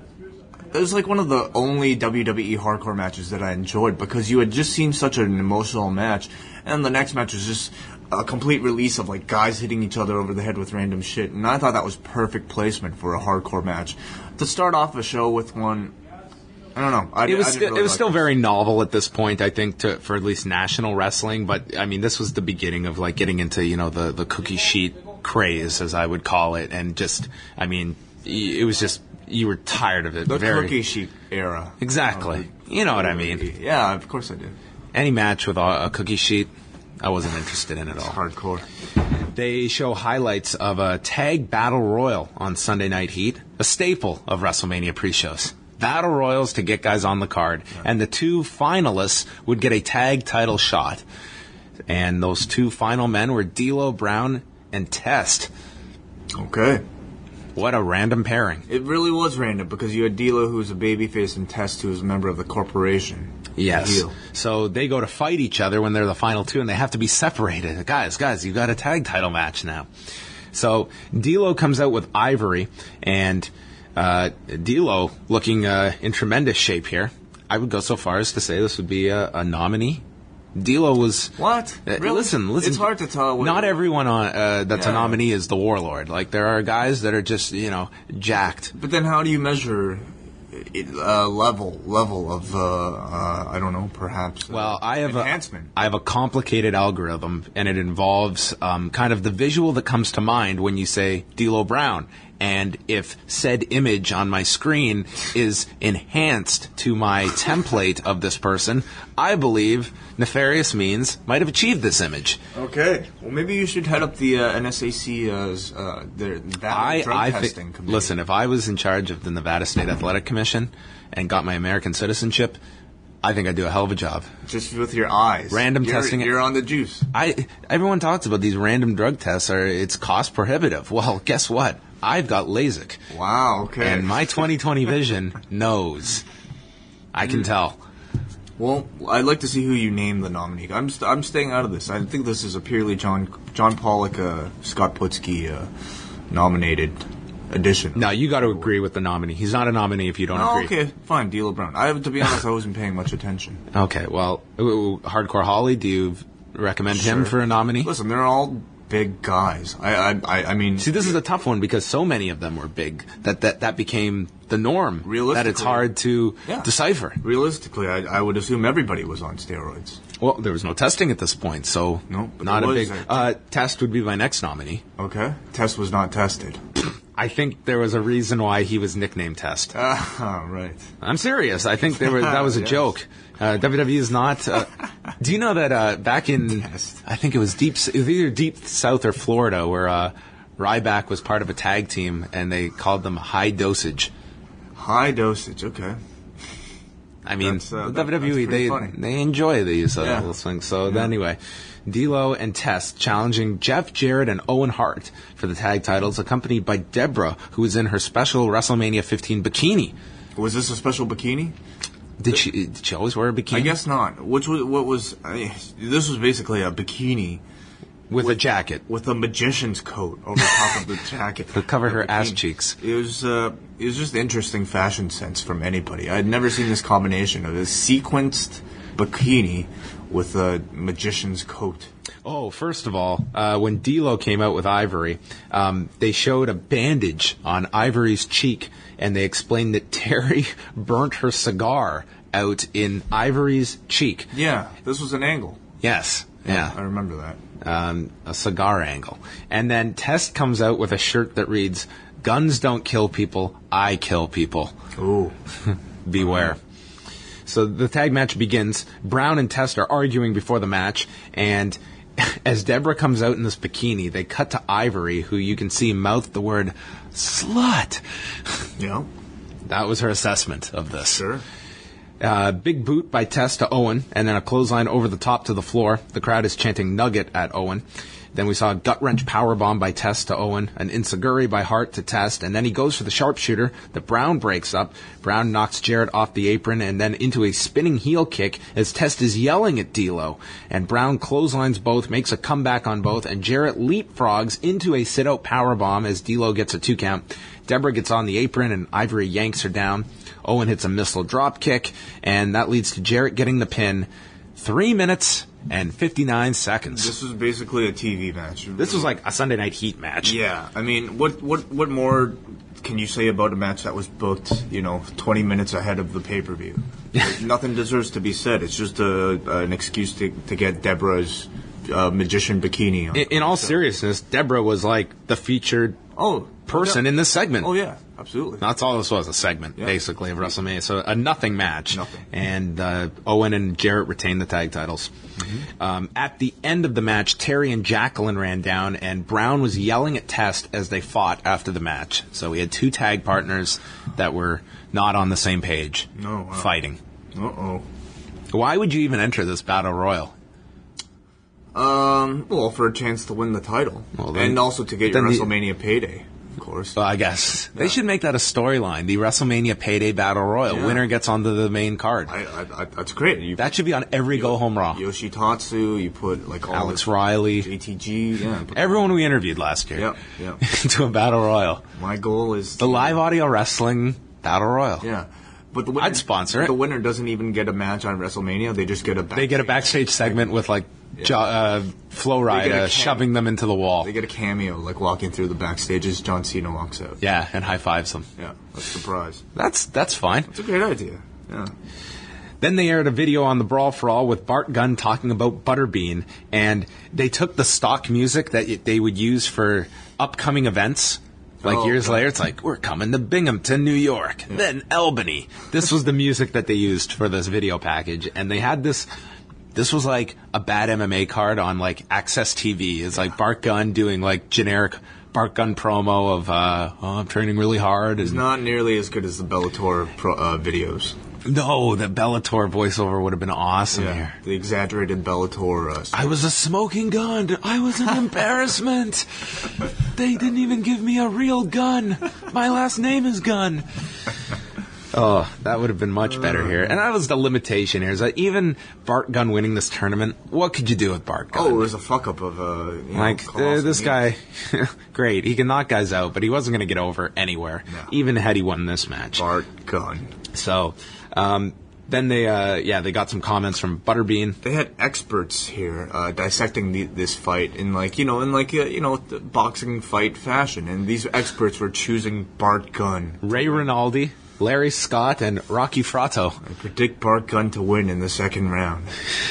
it was like one of the only WWE hardcore matches that I enjoyed because you had just seen such an emotional match, and the next match was just a complete release of like guys hitting each other over the head with random shit, and I thought that was perfect placement for a hardcore match to start off a show with one. I don't know. It was still very novel at this point, I think, for at least national wrestling. But I mean, this was the beginning of like getting into the cookie sheet craze, as I would call it, and just it was just you were tired of it. The cookie sheet era. Exactly. You know what I mean? Yeah, of course I do. Any match with a cookie sheet, I wasn't interested in at all. Hardcore. They show highlights of a tag battle royal on Sunday Night Heat, a staple of WrestleMania pre-shows. Battle royals to get guys on the card, and the two finalists would get a tag title shot. And those two final men were D'Lo Brown and Test. Okay. What a random pairing. It really was random because you had D'Lo, who was a babyface, and Test, who was a member of the corporation. Yes. So they go to fight each other when they're the final two, and they have to be separated. Guys, you've got a tag title match now. So D'Lo comes out with Ivory, and D'Lo looking in tremendous shape here. I would go so far as to say this would be a nominee. D'Lo was... What? Really? Listen. It's hard to tell. Not everyone that's a nominee is the Warlord. Like, there are guys that are just, jacked. But then how do you measure level of, I don't know, perhaps enhancement? I have a complicated algorithm, and it involves kind of the visual that comes to mind when you say D'Lo Brown. And if said image on my screen is enhanced to my template of this person, I believe Nefarious Means might have achieved this image. Okay. Well, maybe you should head up the NSAC's their drug testing committee. Listen, if I was in charge of the Nevada State Athletic Commission and got my American citizenship, I think I'd do a hell of a job. Just with your eyes. Random testing. You're on the juice. Everyone talks about these random drug tests. It's cost prohibitive. Well, guess what? I've got LASIK. Wow, okay. And my 20/20 vision knows. I can tell. Well, I'd like to see who you name the nominee. I'm staying out of this. I think this is a purely John Pollock, Scott Putski nominated edition. No, you got to agree with the nominee. He's not a nominee if you don't agree. Okay, fine. D'Lo Brown. To be honest, I wasn't paying much attention. Okay, well, Hardcore Holly, do you recommend him for a nominee? Listen, they're all big guys. I mean... See, this is a tough one because so many of them were big that became the norm. Realistically. That it's hard to decipher. Realistically, I would assume everybody was on steroids. Well, there was no testing at this point, so no, but not a big... Test would be my next nominee. Okay. Test was not tested. I think there was a reason why he was nicknamed Test. Right. I'm serious. I think that was a joke. WWE is not... Do you know that back in, I think it was either deep south or Florida, where Ryback was part of a tag team, and they called them High Dosage. High Dosage, okay. I mean, That's, the that's WWE, pretty funny. they enjoy these Yeah. little things. So anyway, D'Lo and Test challenging Jeff Jarrett and Owen Hart for the tag titles, accompanied by Deborah, who was in her special WrestleMania 15 bikini. Was this a special bikini? Did she always wear a bikini? I guess not. This was basically a bikini with a jacket. with a magician's coat over top of the jacket To cover The her ass bikini. cheeks. It was just interesting fashion sense from anybody. I'd never seen this combination of a sequenced bikini with a magician's coat. Oh, first of all, when D'Lo came out with Ivory, they showed a bandage on Ivory's cheek, and they explained that Terry burnt her cigar out in Ivory's cheek. Yeah, this was an angle. Yes, yeah. I remember that. A cigar angle. And then Test comes out with a shirt that reads, "Guns don't kill people, I kill people. Ooh. Beware." So the tag match begins. Brown and Test are arguing before the match, and as Deborah comes out in this bikini, they cut to Ivory, who you can see mouth the word slut. Yeah, That was her assessment of this. sure. Big boot by Test to Owen, and then a clothesline over the top to the floor. The crowd is chanting Nugget at Owen. Then we saw a gut-wrench powerbomb by Test to Owen, an Insiguri by Hart to Test, and then he goes for the sharpshooter that Brown breaks up. Brown knocks Jarrett off the apron and then into a spinning heel kick as Test is yelling at D'Lo. And Brown clotheslines both, makes a comeback on both, and Jarrett leapfrogs into a sit-out powerbomb as D'Lo gets a 2 count. Deborah gets on the apron and Ivory yanks her down. Owen hits a missile drop kick, and that leads to Jarrett getting the pin. 3 minutes and 59 seconds. This was basically a TV match. This was like a Sunday Night Heat match. Yeah, I mean, what more can you say about a match that was booked, 20 minutes ahead of the pay-per-view? Nothing deserves to be said. It's just an excuse to get Deborah's magician bikini on. In all seriousness, Deborah was like the featured person in this segment. Oh, yeah, absolutely. That's all this was, a segment, Yeah. basically, of WrestleMania. So a nothing match. Nothing. And Owen and Jarrett retained the tag titles. At the end of the match, Terry and Jacqueline ran down, and Brown was yelling at Test as they fought after the match. So we had 2 tag partners that were not on the same page fighting. Uh-oh. Why would you even enter this battle royal? Well, for a chance to win the title. Well, then- and also to get your then the- WrestleMania payday, of course. Well, I guess they should make that a storyline. The WrestleMania Payday Battle Royal. Yeah. Winner gets onto the main card. I that's great. You That should be on every Go Home Raw. Yoshitatsu, you put like all Alex the Riley. JTG, yeah. put- Everyone we interviewed last year. Yep, yep. into a Battle Royal. My goal is The live audio wrestling Battle Royal. Yeah. But the winner, I'd sponsor it. The winner doesn't even get a match on WrestleMania. They just get a backstage. They get a backstage segment with like Flo They get Rida a shoving them into the wall. They get a cameo, like walking through the backstage as John Cena walks out. Yeah, and high fives them. Yeah, that's a surprise. That's fine. It's a great idea. Yeah. Then they aired a video on the Brawl for All with Bart Gunn talking about Butterbean, and they took the stock music that they would use for upcoming events. Like years later, it's like, we're coming to Binghamton, New York, then Albany. This was the music that they used for this video package, and they had this was like a bad MMA card on like Access TV. It's like Bart Gunn doing like generic Bart Gunn promo of, I'm training really hard. It's not nearly as good as the Bellator videos. No, the Bellator voiceover would have been awesome here. The exaggerated Bellator. I was a smoking gun. I was an embarrassment. They didn't even give me a real gun. My last name is Gunn. Oh, that would have been much better here. And that was the limitation here. Is that even Bart Gunn winning this tournament, what could you do with Bart Gunn? Oh, it was a fuck up of this guy, great. He can knock guys out, but he wasn't going to get over anywhere, even had he won this match. Bart Gunn. So, then they got some comments from Butterbean. They had experts here dissecting this fight in the boxing fight fashion, and these experts were choosing Bart Gunn. Ray Rinaldi, Larry Scott, and Rocky Fratto. I predict Bart Gunn to win in the second round.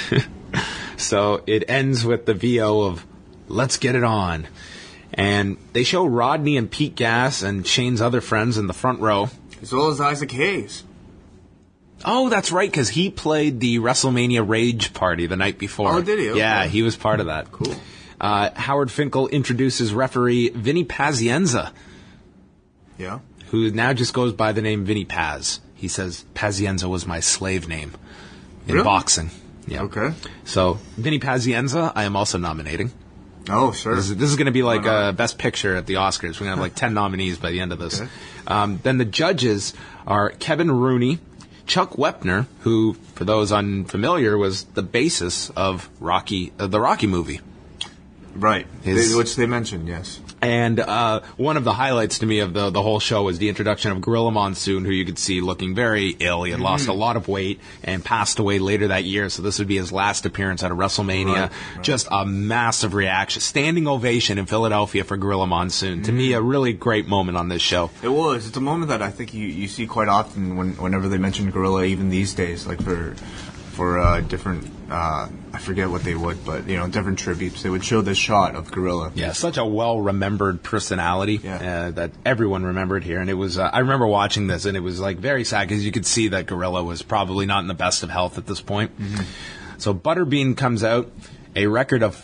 So it ends with the VO of "Let's get it on," and they show Rodney and Pete Gas and Shane's other friends in the front row, As well as Isaac Hayes. Oh, that's right, because he played the WrestleMania Rage Party the night before. Oh, did he? Okay. Yeah, he was part of that. Cool. Howard Finkel introduces referee Vinny Pazienza, Yeah. who now just goes by the name Vinny Paz. He says Pazienza was my slave name in Really? boxing. Yeah. Okay. So, Vinny Pazienza, I am also nominating. Oh, sure. This is going to be like Why not? Best Picture at the Oscars. We're going to have like 10 nominees by the end of this. Okay. Then the judges are Kevin Rooney, Chuck Wepner, who, for those unfamiliar, was the basis of the Rocky movie. Right. His- Which they mentioned, yes. And one of the highlights to me of the whole show was the introduction of Gorilla Monsoon, who you could see looking very ill. He had lost a lot of weight and passed away later that year, so this would be his last appearance at a WrestleMania. Right. Just a massive reaction. Standing ovation in Philadelphia for Gorilla Monsoon. To me, a really great moment on this show. It was. It's a moment that I think you see quite often whenever they mention Gorilla, even these days, like for different, I forget what they would, but, different tributes. They would show this shot of Gorilla. Yeah, such a well-remembered personality that everyone remembered here. And it was, I remember watching this, and it was like very sad because you could see that Gorilla was probably not in the best of health at this point. So Butterbean comes out, a record of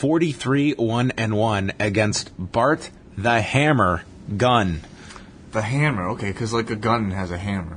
43-1-1 against Bart the Hammer Gunn. The hammer, okay, because like a gun has a hammer.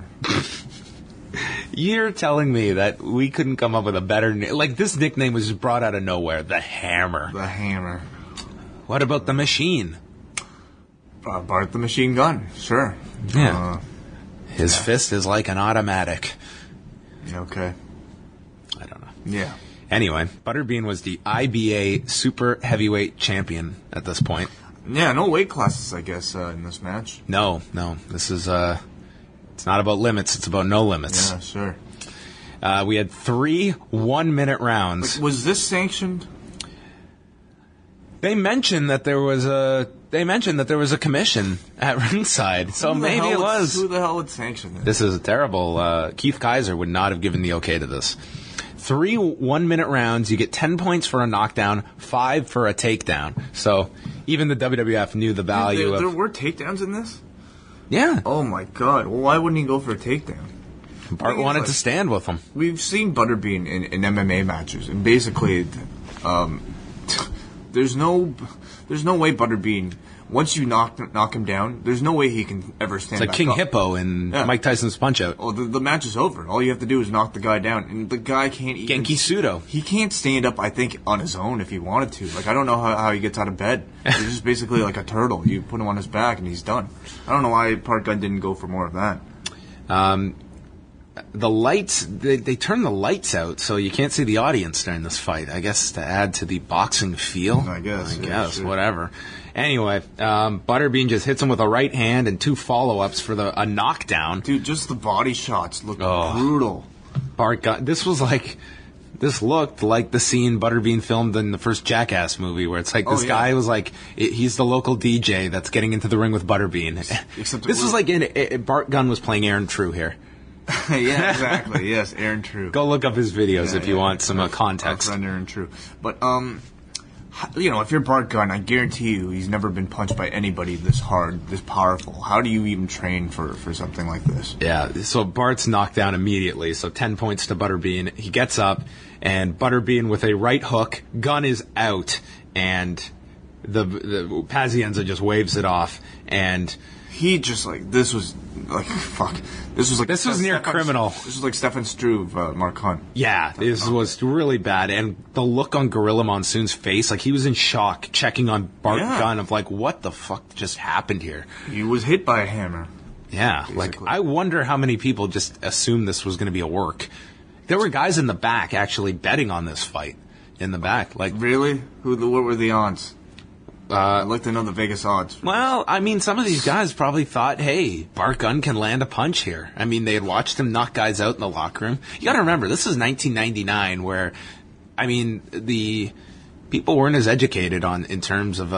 You're telling me that we couldn't come up with a better name? Like, this nickname was just brought out of nowhere. The Hammer. The hammer. What about the Machine? Bart the Machine Gun, sure. Yeah. His fist is like an automatic. Okay. I don't know. Yeah. Anyway, Butterbean was the IBA Super Heavyweight Champion at this point. Yeah, no weight classes, I guess, in this match. No. This is, it's not about limits, it's about no limits. Yeah, sure. We had 3 1-minute rounds. Was this sanctioned? They mentioned that there was a commission at ringside, so maybe it was. Who the hell would sanction this? This is terrible. Keith Kaiser would not have given the okay to this. 3 1-minute rounds. You get 10 points for a knockdown, 5 for a takedown. So even the WWF knew the value There of. were takedowns in this? Yeah, Oh my god. Well, why wouldn't he go for a takedown? Bart thing is, wanted like- to stand with him. We've seen Butterbean in MMA matches, and basically, there's no way Butterbean, once you knock him down, there's no way he can ever stand It's like back King up. Hippo in Yeah. Mike Tyson's Punch-Out. Oh, the match is over. All you have to do is knock the guy down, and the guy can't even... Genki Sudo. He can't stand up, I think, on his own if he wanted to. Like, I don't know how he gets out of bed. He's just basically like a turtle. You put him on his back, and he's done. I don't know why Park Gunn didn't go for more of that. The lights, they turn the lights out, so you can't see the audience during this fight. I guess to add to the boxing feel. I guess, sure. Whatever. Anyway, Butterbean just hits him with a right hand and 2 follow-ups for a knockdown. Dude, just the body shots look Oh. brutal. Bart got, this looked like the scene Butterbean filmed in the first Jackass movie, where it's like this yeah. guy was like, he's the local DJ that's getting into the ring with Butterbean. Except it this was was- like Bart Gunn was playing Aaron True here. Yeah, exactly. Yes, Aaron True. Go look up his videos if you want some context. Our friend Aaron True. But, if you're Bart Gunn, I guarantee you he's never been punched by anybody this hard, this powerful. How do you even train for something like this? Yeah, so Bart's knocked down immediately, so 10 points to Butterbean. He gets up, and Butterbean with a right hook, Gunn is out, and the Pazienza just waves it off, and He just, this was, fuck. This was near criminal. This was like Stefan Struve, Mark Hunt. yeah, this was really bad, and the look on Gorilla Monsoon's face, like he was in shock, checking on Bart Yeah. Gunn of like, what the fuck just happened here? He was hit by a hammer. Yeah, like Basically. I wonder how many people just assumed this was going to be a work. There were guys in the back actually betting on this fight in the back. Like, Really? What were the odds? I'd like to know the Vegas odds. well, I mean, some of these guys probably thought, hey, Bart Gunn can land a punch here. I mean, they had watched him knock guys out in the locker room. You got to remember, this is 1999, where, I mean, the people weren't as educated in terms of,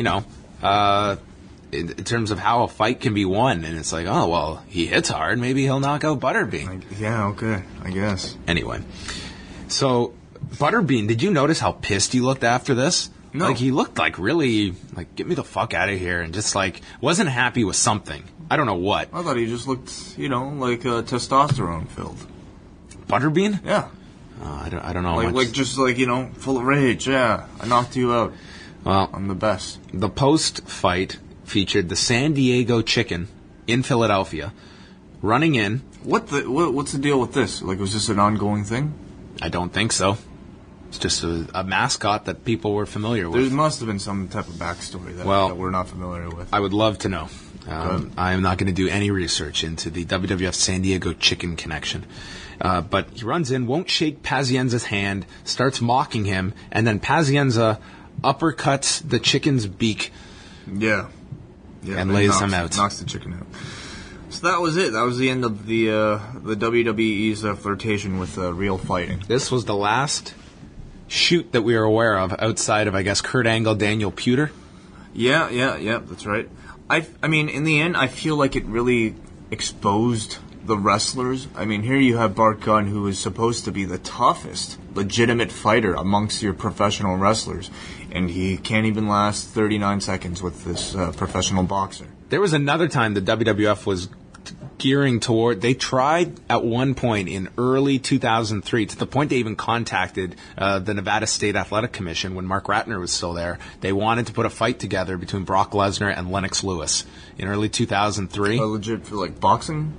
in terms of how a fight can be won. And it's like, oh, well, he hits hard. Maybe he'll knock out Butterbean. Yeah, okay, I guess. Anyway, so Butterbean, did you notice how pissed he looked after this? No. Like, he looked like really, like, get me the fuck out of here, and just like, wasn't happy with something. I don't know what. I thought he just looked, like testosterone filled. Butterbean? Yeah. I don't know. Like just like, full of rage. Yeah, I knocked you out. Well, I'm the best. the post-fight featured the San Diego Chicken in Philadelphia running in. What's the deal with this? Like, was this an ongoing thing? I don't think so. It's just a mascot that people were familiar There with. must have been some type of backstory that we're not familiar with. I would love to know. I am not going to do any research into the WWF San Diego Chicken connection. But he runs in, won't shake Pazienza's hand, starts mocking him, and then Pazienza uppercuts the chicken's beak. Yeah, And lays him out. Knocks the chicken out. So that was it. That was the end of the WWE's flirtation with real fighting. This was the last shoot that we were aware of outside of, I guess, Kurt Angle, Daniel Puder. Yeah, that's right. I mean, in the end, I feel like it really exposed the wrestlers. I mean, here you have Bart Gunn, who is supposed to be the toughest, legitimate fighter amongst your professional wrestlers, and he can't even last 39 seconds with this professional boxer. There was another time the WWF was gearing toward. They tried at one point in early 2003, to the point they even contacted the Nevada State Athletic Commission when Mark Ratner was still there. They wanted to put a fight together between Brock Lesnar and Lennox Lewis in early 2003. Legit for like boxing?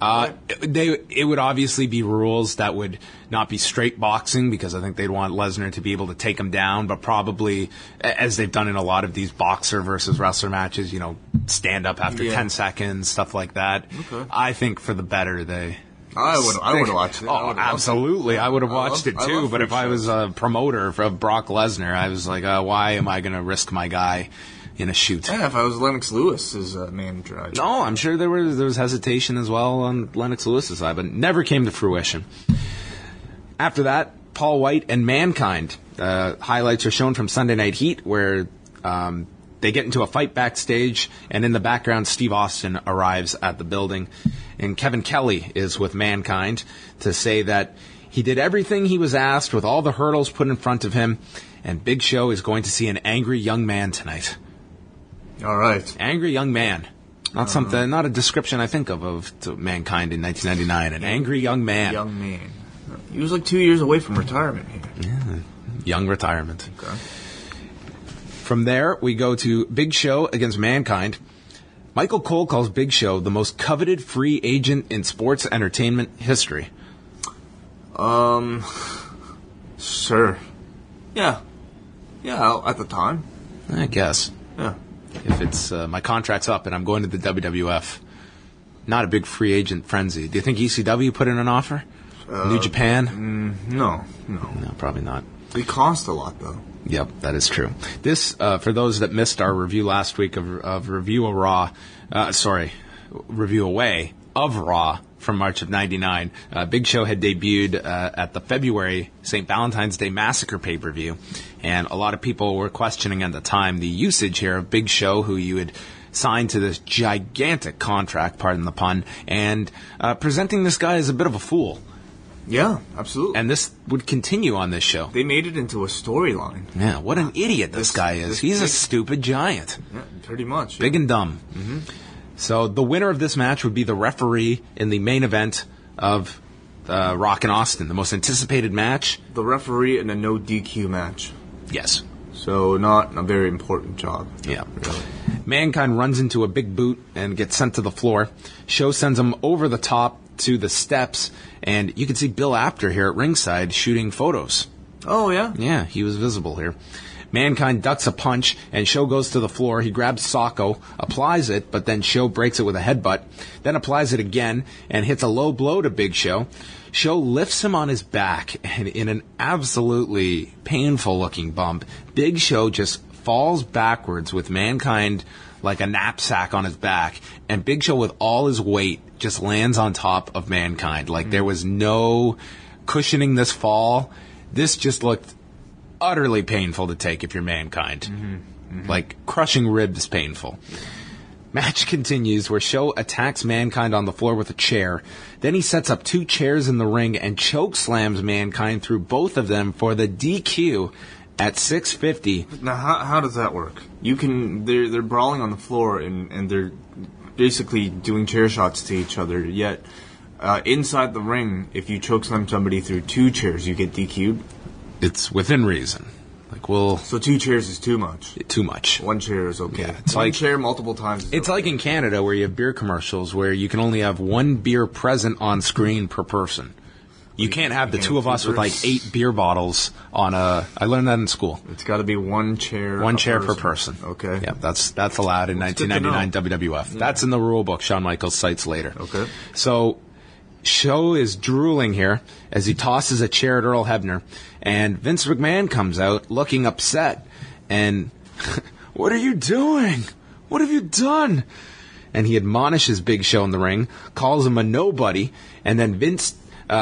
It would obviously be rules that would not be straight boxing, because I think they'd want Lesnar to be able to take him down, but probably, as they've done in a lot of these boxer versus wrestler matches, stand up after 10 seconds, stuff like that. Okay. I think for the better, they... I would have watched it. Oh, absolutely. I would have watched it too, but if I was a promoter of Brock Lesnar, I was like, why am I going to risk my guy in a shoot? Yeah, if I was Lennox Lewis's manager. No, I'm sure there was hesitation as well on Lennox Lewis's side, but never came to fruition. After that, Paul White and Mankind. Highlights are shown from Sunday Night Heat, where they get into a fight backstage, and in the background, Steve Austin arrives at the building. And Kevin Kelly is with Mankind to say that he did everything he was asked with all the hurdles put in front of him, and Big Show is going to see an angry young man tonight. All right. Angry young man. Not a description I think of to Mankind in 1999. An angry young man. Young man. He was like 2 years away from retirement here. Yeah, young retirement. Okay. From there, we go to Big Show against Mankind. Michael Cole calls Big Show the most coveted free agent in sports entertainment history. Sure. Yeah. Yeah, at the time. I guess. Yeah. If it's my contract's up and I'm going to the WWF, not a big free agent frenzy. Do you think ECW put in an offer? New Japan? No. No, probably not. They cost a lot, though. Yep, that is true. This, for those that missed our review last week of Review Away of Raw from March of '99, Big Show had debuted at the February St. Valentine's Day Massacre pay-per-view, and a lot of people were questioning at the time the usage here of Big Show, who you had signed to this gigantic contract, pardon the pun, and presenting this guy as a bit of a fool. Yeah, absolutely. And this would continue on this show. They made it into a storyline. Yeah, what an idiot this guy is. He's a stupid giant. Yeah, pretty much. Big and dumb. Mm-hmm. So the winner of this match would be the referee in the main event of Rock and Austin, the most anticipated match. The referee in a no DQ match. Yes. So not a very important job. Yeah. Really. Mankind runs into a big boot and gets sent to the floor. Show sends him over the top to the steps, and you can see Bill Apter here at ringside shooting photos. Oh, yeah? Yeah, he was visible here. Mankind ducks a punch, and Show goes to the floor. He grabs Socko, applies it, but then Show breaks it with a headbutt, then applies it again, and hits a low blow to Big Show. Show lifts him on his back, and in an absolutely painful-looking bump, Big Show just falls backwards with Mankind like a knapsack on his back, and Big Show with all his weight just lands on top of Mankind. Like there was no cushioning this fall. This just looked utterly painful to take if you're Mankind. Like crushing ribs painful. Match continues where Show attacks Mankind on the floor with a chair. Then he sets up 2 chairs in the ring and choke slams Mankind through both of them for the DQ at 6:50. Now, how does that work? They're brawling on the floor and they're basically doing chair shots to each other. Yet, Inside the ring, if you chokeslam somebody through 2 chairs, you get DQ'd. It's within reason. Like, So 2 chairs is too much. too much. 1 chair is okay. Yeah, it's one like- chair multiple times. Is It's okay. like in Canada where you have beer commercials where you can only have 1 beer present on screen per person. You can't have the can't two of us with like keep 8 beer bottles on a... I learned that in school. It's got to be 1 chair. 1 a chair per person. Okay. Yeah, that's allowed in good to 1999 WWF. That's in the rule book. Shawn Michaels cites later. Okay. So, Show is drooling here as he tosses a chair at Earl Hebner, and Vince McMahon comes out looking upset. And, what are you doing? What have you done? And he admonishes Big Show in the ring, calls him a nobody, and then Vince...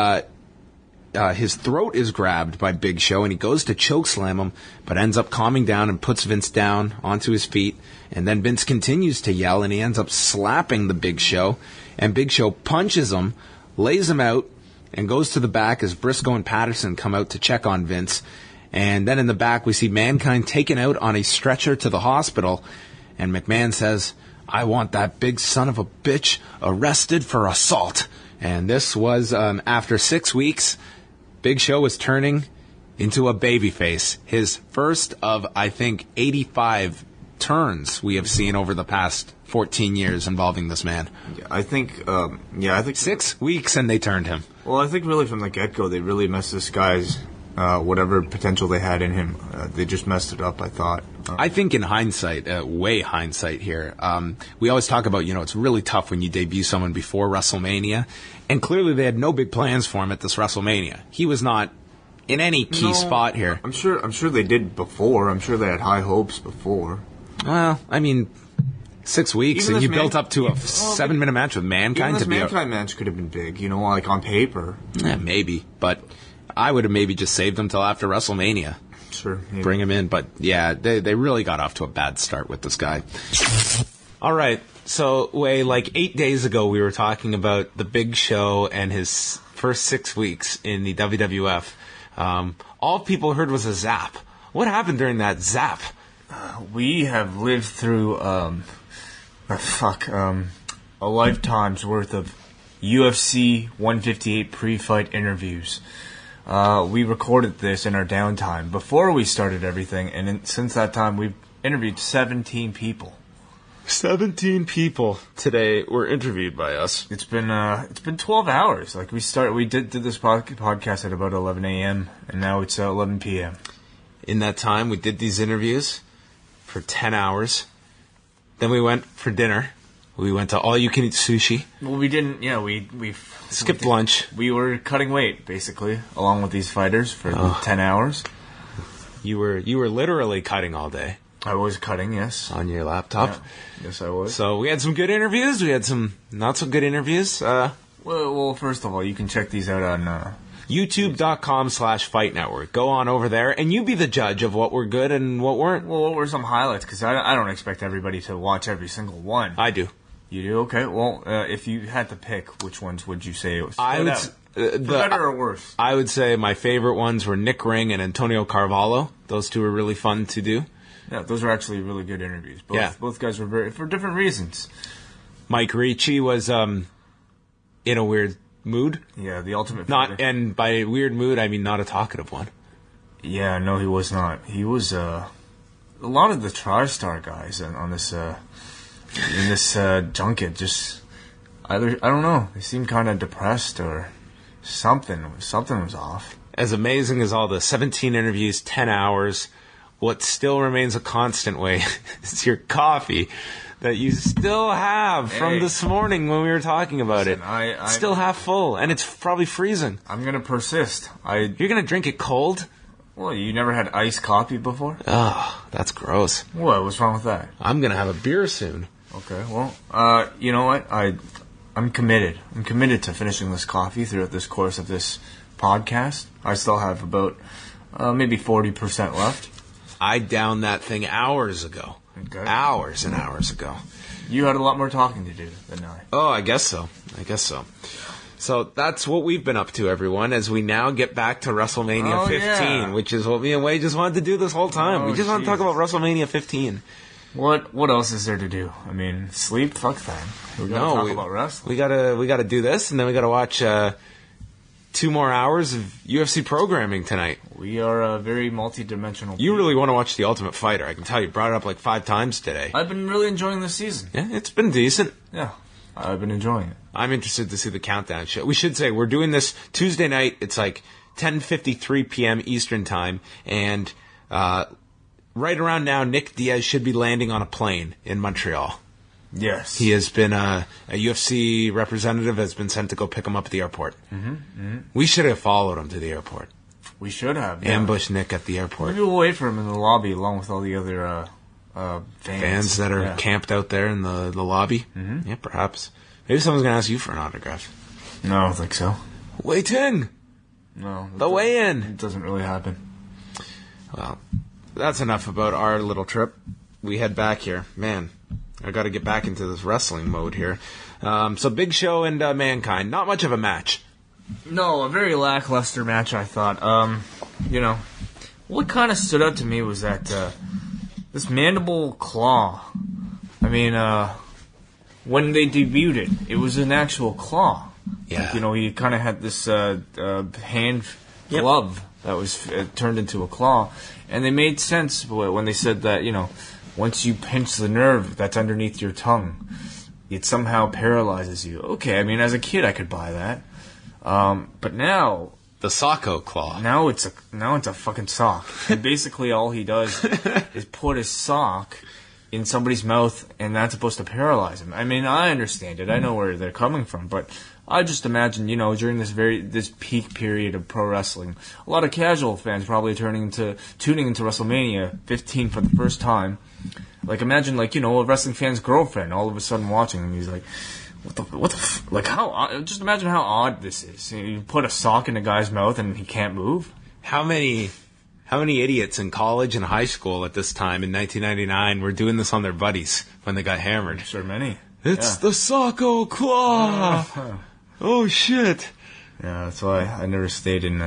his throat is grabbed by Big Show, and he goes to chokeslam him, but ends up calming down and puts Vince down onto his feet. And then Vince continues to yell, and he ends up slapping the Big Show. And Big Show punches him, lays him out, and goes to the back as Briscoe and Patterson come out to check on Vince. And then in the back, we see Mankind taken out on a stretcher to the hospital. And McMahon says, "I want that big son of a bitch arrested for assault." And this was after 6 weeks. Big Show was turning into a babyface. His first of, I think, 85 turns we have seen over the past 14 years involving this man. I think. 6 weeks and they turned him. Well, I think really from the get-go, they really messed this guy's whatever potential they had in him. They just messed it up, I thought. I think in hindsight, way hindsight here, we always talk about, it's really tough when you debut someone before WrestleMania. And clearly they had no big plans for him at this WrestleMania. He was not in any key spot here. I'm sure they did before. I'm sure they had high hopes before. Well, I mean, 6 weeks Even and this you built up to a 7-minute match with Mankind Even to this be Mankind match could have been big, like on paper. maybe, but I would have maybe just saved him till after WrestleMania. Sure. Maybe. Bring him in, but yeah, they really got off to a bad start with this guy. All right, so like 8 days ago we were talking about the Big Show and his first 6 weeks in the WWF. All people heard was a zap. What happened during that zap? We have lived through a lifetime's worth of UFC 158 pre-fight interviews. We recorded this in our downtime before we started everything, and since that time we've interviewed 17 people. 17 people today were interviewed by us. It's been 12 hours. Like we did this podcast at about 11 a.m. and now it's 11 p.m. In that time, we did these interviews for 10 hours. Then we went for dinner. We went to all-you-can-eat sushi. Well, we didn't. Yeah, we Skipped lunch. We were cutting weight basically, along with these fighters for 10 hours. You were literally cutting all day I was cutting, yes. on your laptop. Yeah. Yes, I was. So we had some good interviews. We had some not so good interviews. Well, first of all, you can check these out on YouTube.com/Fight Network. Go on over there, and you be the judge of what were good and what weren't. Well, what were some highlights? Because I don't expect everybody to watch every single one. I do. You do? Okay. Well, if you had to pick, which ones would you say stood I would. out? For better or worse? I would say my favorite ones were Nick Ring and Antonio Carvalho. Those two were really fun to do. Yeah, those are actually really good interviews. Both guys were for different reasons. Mike Ricci was in a weird mood. Yeah, the ultimate. Not, fighter. and by weird mood, I mean not a talkative one. Yeah, no, he was not. He was a lot of the TriStar guys on this in this junket just either I don't know. They seemed kind of depressed or something. Something was off. As amazing as all the 17 interviews, 10 hours, what still remains a constant way is your coffee that you still have from this morning when we were talking about Listen, it. I still half full, and it's probably freezing. I'm gonna persist. You're going to drink it cold? Well, you never had iced coffee before? Oh, that's gross. What? What's wrong with that? I'm going to have a beer soon. Okay, well, you know what? I'm committed. I'm committed to finishing this coffee throughout this course of this podcast. I still have about maybe 40% left. I downed that thing hours ago. Okay. Hours and hours ago. You had a lot more talking to do than I. Oh, I guess so. So that's what we've been up to, everyone, as we now get back to WrestleMania 15, yeah. which is what me and Wade just wanted to do this whole time. Oh, we just want to talk Jesus. about WrestleMania 15. What else is there to do? I mean, sleep? Fuck that. We gotta talk about wrestling. We gotta do this, and then we gotta watch 2 more hours of UFC programming tonight. We are a very multi-dimensional. You really want to watch The Ultimate Fighter. I can tell you brought it up like 5 times today. I've been really enjoying this season. Yeah, it's been decent. Yeah, I've been enjoying it. I'm interested to see the countdown show. We should say we're doing this Tuesday night. It's like 10:53 p.m. Eastern time, and right around now, Nick Diaz should be landing on a plane in Montreal. Yes. He has been a UFC representative has been sent to go pick him up at the airport. We should have followed him to the airport. We should have. Yeah. Ambush Nick at the airport. Maybe we'll wait for him in the lobby along with all the other Fans that are camped out there in the lobby. Yeah, perhaps. Maybe someone's going to ask you for an autograph. No, I don't think so. Wei Ting! No. The weigh-in! It doesn't really happen. Well, that's enough about our little trip. We head back here. Man, I got to get back into this wrestling mode here. So Big Show and Mankind. Not much of a match. No, a very lackluster match, I thought. What kind of stood out to me was that this mandible claw. I mean, when they debuted it was an actual claw. Yeah. Like, he kind of had this hand glove that was turned into a claw. And they made sense when they said that, once you pinch the nerve that's underneath your tongue, it somehow paralyzes you. Okay, I mean, as a kid, I could buy that. But now... The Socko claw. Now it's a fucking sock. And basically all he does is put his sock in somebody's mouth, and that's supposed to paralyze him. I mean, I understand it. I know where they're coming from, but I just imagine, during this peak period of pro wrestling, a lot of casual fans probably tuning into WrestleMania 15 for the first time. Like, imagine, a wrestling fan's girlfriend all of a sudden watching, and he's like, just imagine how odd this is. You put a sock in a guy's mouth and he can't move. How many idiots in college and high school at this time in 1999 were doing this on their buddies when they got hammered? Sure, many. It's the Socko claw. Oh shit. Yeah, that's why I never stayed in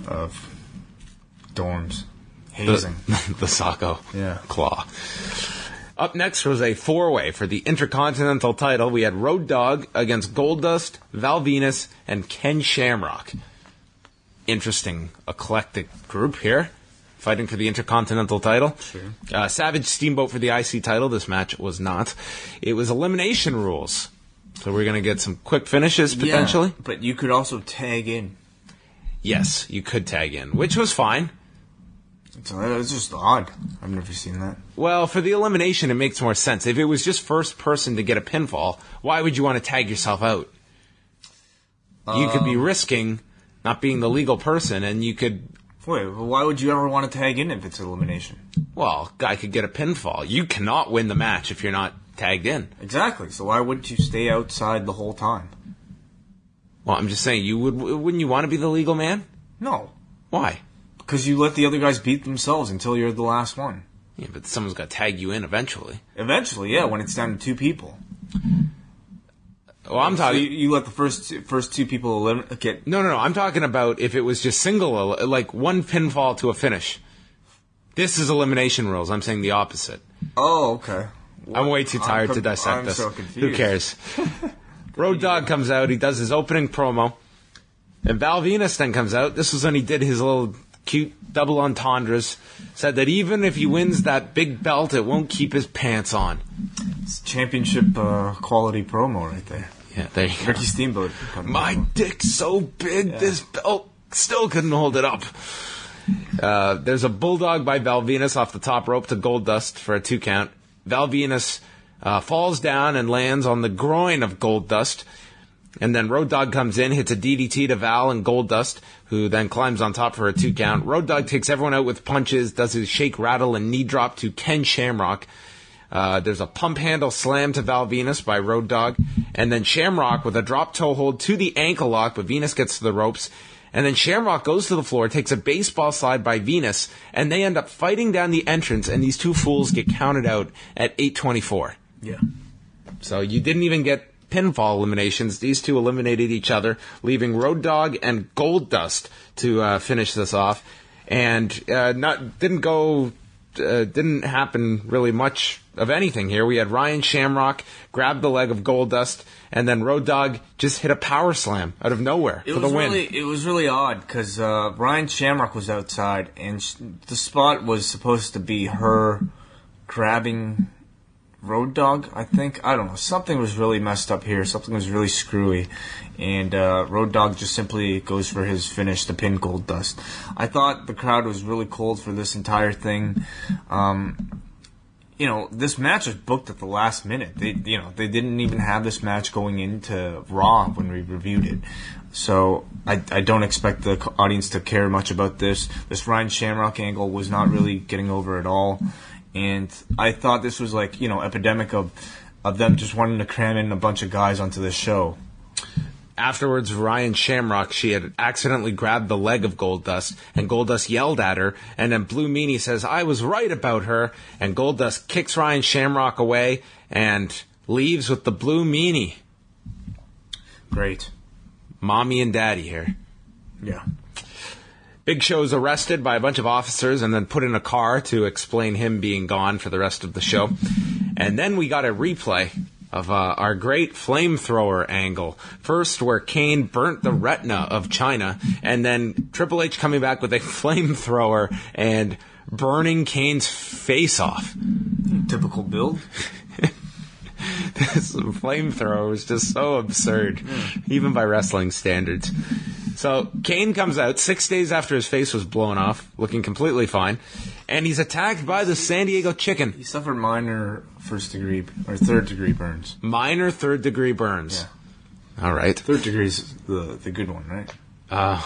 dorms. Hazing. The Socko claw. Up next was a 4-way for the Intercontinental title. We had Road Dogg against Goldust, Val Venus, and Ken Shamrock. Interesting, eclectic group here, fighting for the Intercontinental title. Sure. Savage Steamboat for the IC title. This match was not. It was elimination rules. So we're going to get some quick finishes, potentially. Yeah, but you could also tag in. Yes, you could tag in, which was fine. It's just odd. I've never seen that. Well, for the elimination, it makes more sense. If it was just first person to get a pinfall, why would you want to tag yourself out? You could be risking not being the legal person, and you could... Wait, why would you ever want to tag in if it's elimination? Well, guy could get a pinfall. You cannot win the match if you're not tagged in. Exactly. So why wouldn't you stay outside the whole time? Well, I'm just saying, wouldn't you want to be the legal man? No. Why? Because you let the other guys beat themselves until you're the last one. Yeah, but someone's got to tag you in eventually. Eventually, yeah, when it's down to 2 people. Well, I'm talking... So you let the first 2 people get... No, I'm talking about if it was just single, like one pinfall to a finish. This is elimination rules. I'm saying the opposite. Oh, okay. I'm way too tired to dissect this. So confused. Who cares? Road Dogg comes out. He does his opening promo. And Val Venus then comes out. This was when he did his little cute double entendres. Said that even if he wins that big belt, it won't keep his pants on. It's championship quality promo right there. Yeah, there you go. Ricky Steamboat. My dick's so big, this belt still couldn't hold it up. There's a bulldog by Val Venus off the top rope to Goldust for a 2 count. Val Venus falls down and lands on the groin of Goldust. And then Road Dogg comes in, hits a DDT to Val and Goldust, who then climbs on top for a 2 count. Road Dogg takes everyone out with punches, does his shake, rattle, and knee drop to Ken Shamrock. There's a pump handle slam to Val Venus by Road Dogg. And then Shamrock with a drop toe hold to the ankle lock, but Venus gets to the ropes. And then Shamrock goes to the floor, takes a baseball slide by Venus, and they end up fighting down the entrance, and these 2 fools get counted out at 8:24. Yeah. So you didn't even get pinfall eliminations. These 2 eliminated each other, leaving Road Dogg and Goldust to finish this off. And didn't go didn't happen really much of anything here. We had Ryan Shamrock grab the leg of Goldust, and then Road Dogg just hit a power slam out of nowhere for the win. It was really odd because Ryan Shamrock was outside, and the spot was supposed to be her grabbing Road Dogg, I think. I don't know. Something was really messed up here. Something was really screwy. And Road Dogg just simply goes for his finish to pin Goldust. I thought the crowd was really cold for this entire thing. This match was booked at the last minute. They didn't even have this match going into Raw when we reviewed it. So I don't expect the audience to care much about this. This Ryan Shamrock angle was not really getting over at all. And I thought this was like, epidemic of them just wanting to cram in a bunch of guys onto this show. Afterwards, Ryan Shamrock, she had accidentally grabbed the leg of Goldust, and Goldust yelled at her, and then Blue Meanie says, I was right about her, and Goldust kicks Ryan Shamrock away and leaves with the Blue Meanie. Great. Mommy and Daddy here. Yeah. Big Show's arrested by a bunch of officers and then put in a car to explain him being gone for the rest of the show. And then we got a replay of our great flamethrower angle. First, where Kane burnt the retina of China, and then Triple H coming back with a flamethrower and burning Kane's face off. Typical build. This flamethrower was just so absurd, even by wrestling standards. So Kane comes out 6 days after his face was blown off, looking completely fine, and he's attacked by the San Diego Chicken. He suffered minor first-degree or third-degree burns. Minor third-degree burns. Yeah. All right. Third degree is the good one, right?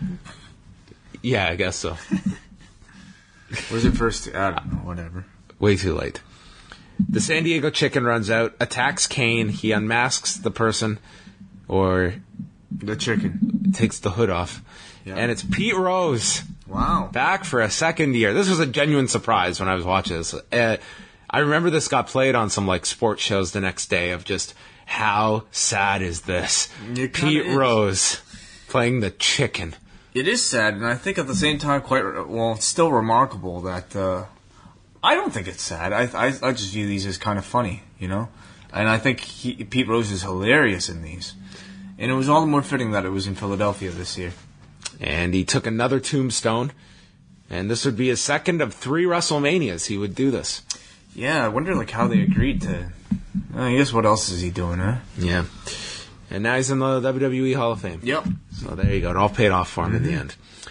Yeah, I guess so. Or is it first? I don't know. Whatever. Way too late. The San Diego Chicken runs out, attacks Kane. He unmasks the person, or The chicken. takes the hood off. Yeah. And it's Pete Rose. Wow. Back for a second year. This was a genuine surprise when I was watching this. I remember this got played on some sports shows the next day of just how sad is this? It kinda Pete is. Rose playing the chicken. It is sad, and I think at the same time it's still remarkable that I don't think it's sad. I just view these as kind of funny, and I think Pete Rose is hilarious in these. And it was all the more fitting that it was in Philadelphia this year. And he took another tombstone, and this would be his second of 3 WrestleManias he would do this. Yeah, I wonder how they agreed to. I guess what else is he doing, huh? Yeah. And now he's in the WWE Hall of Fame. Yep. So there you go. It all paid off for him in the end.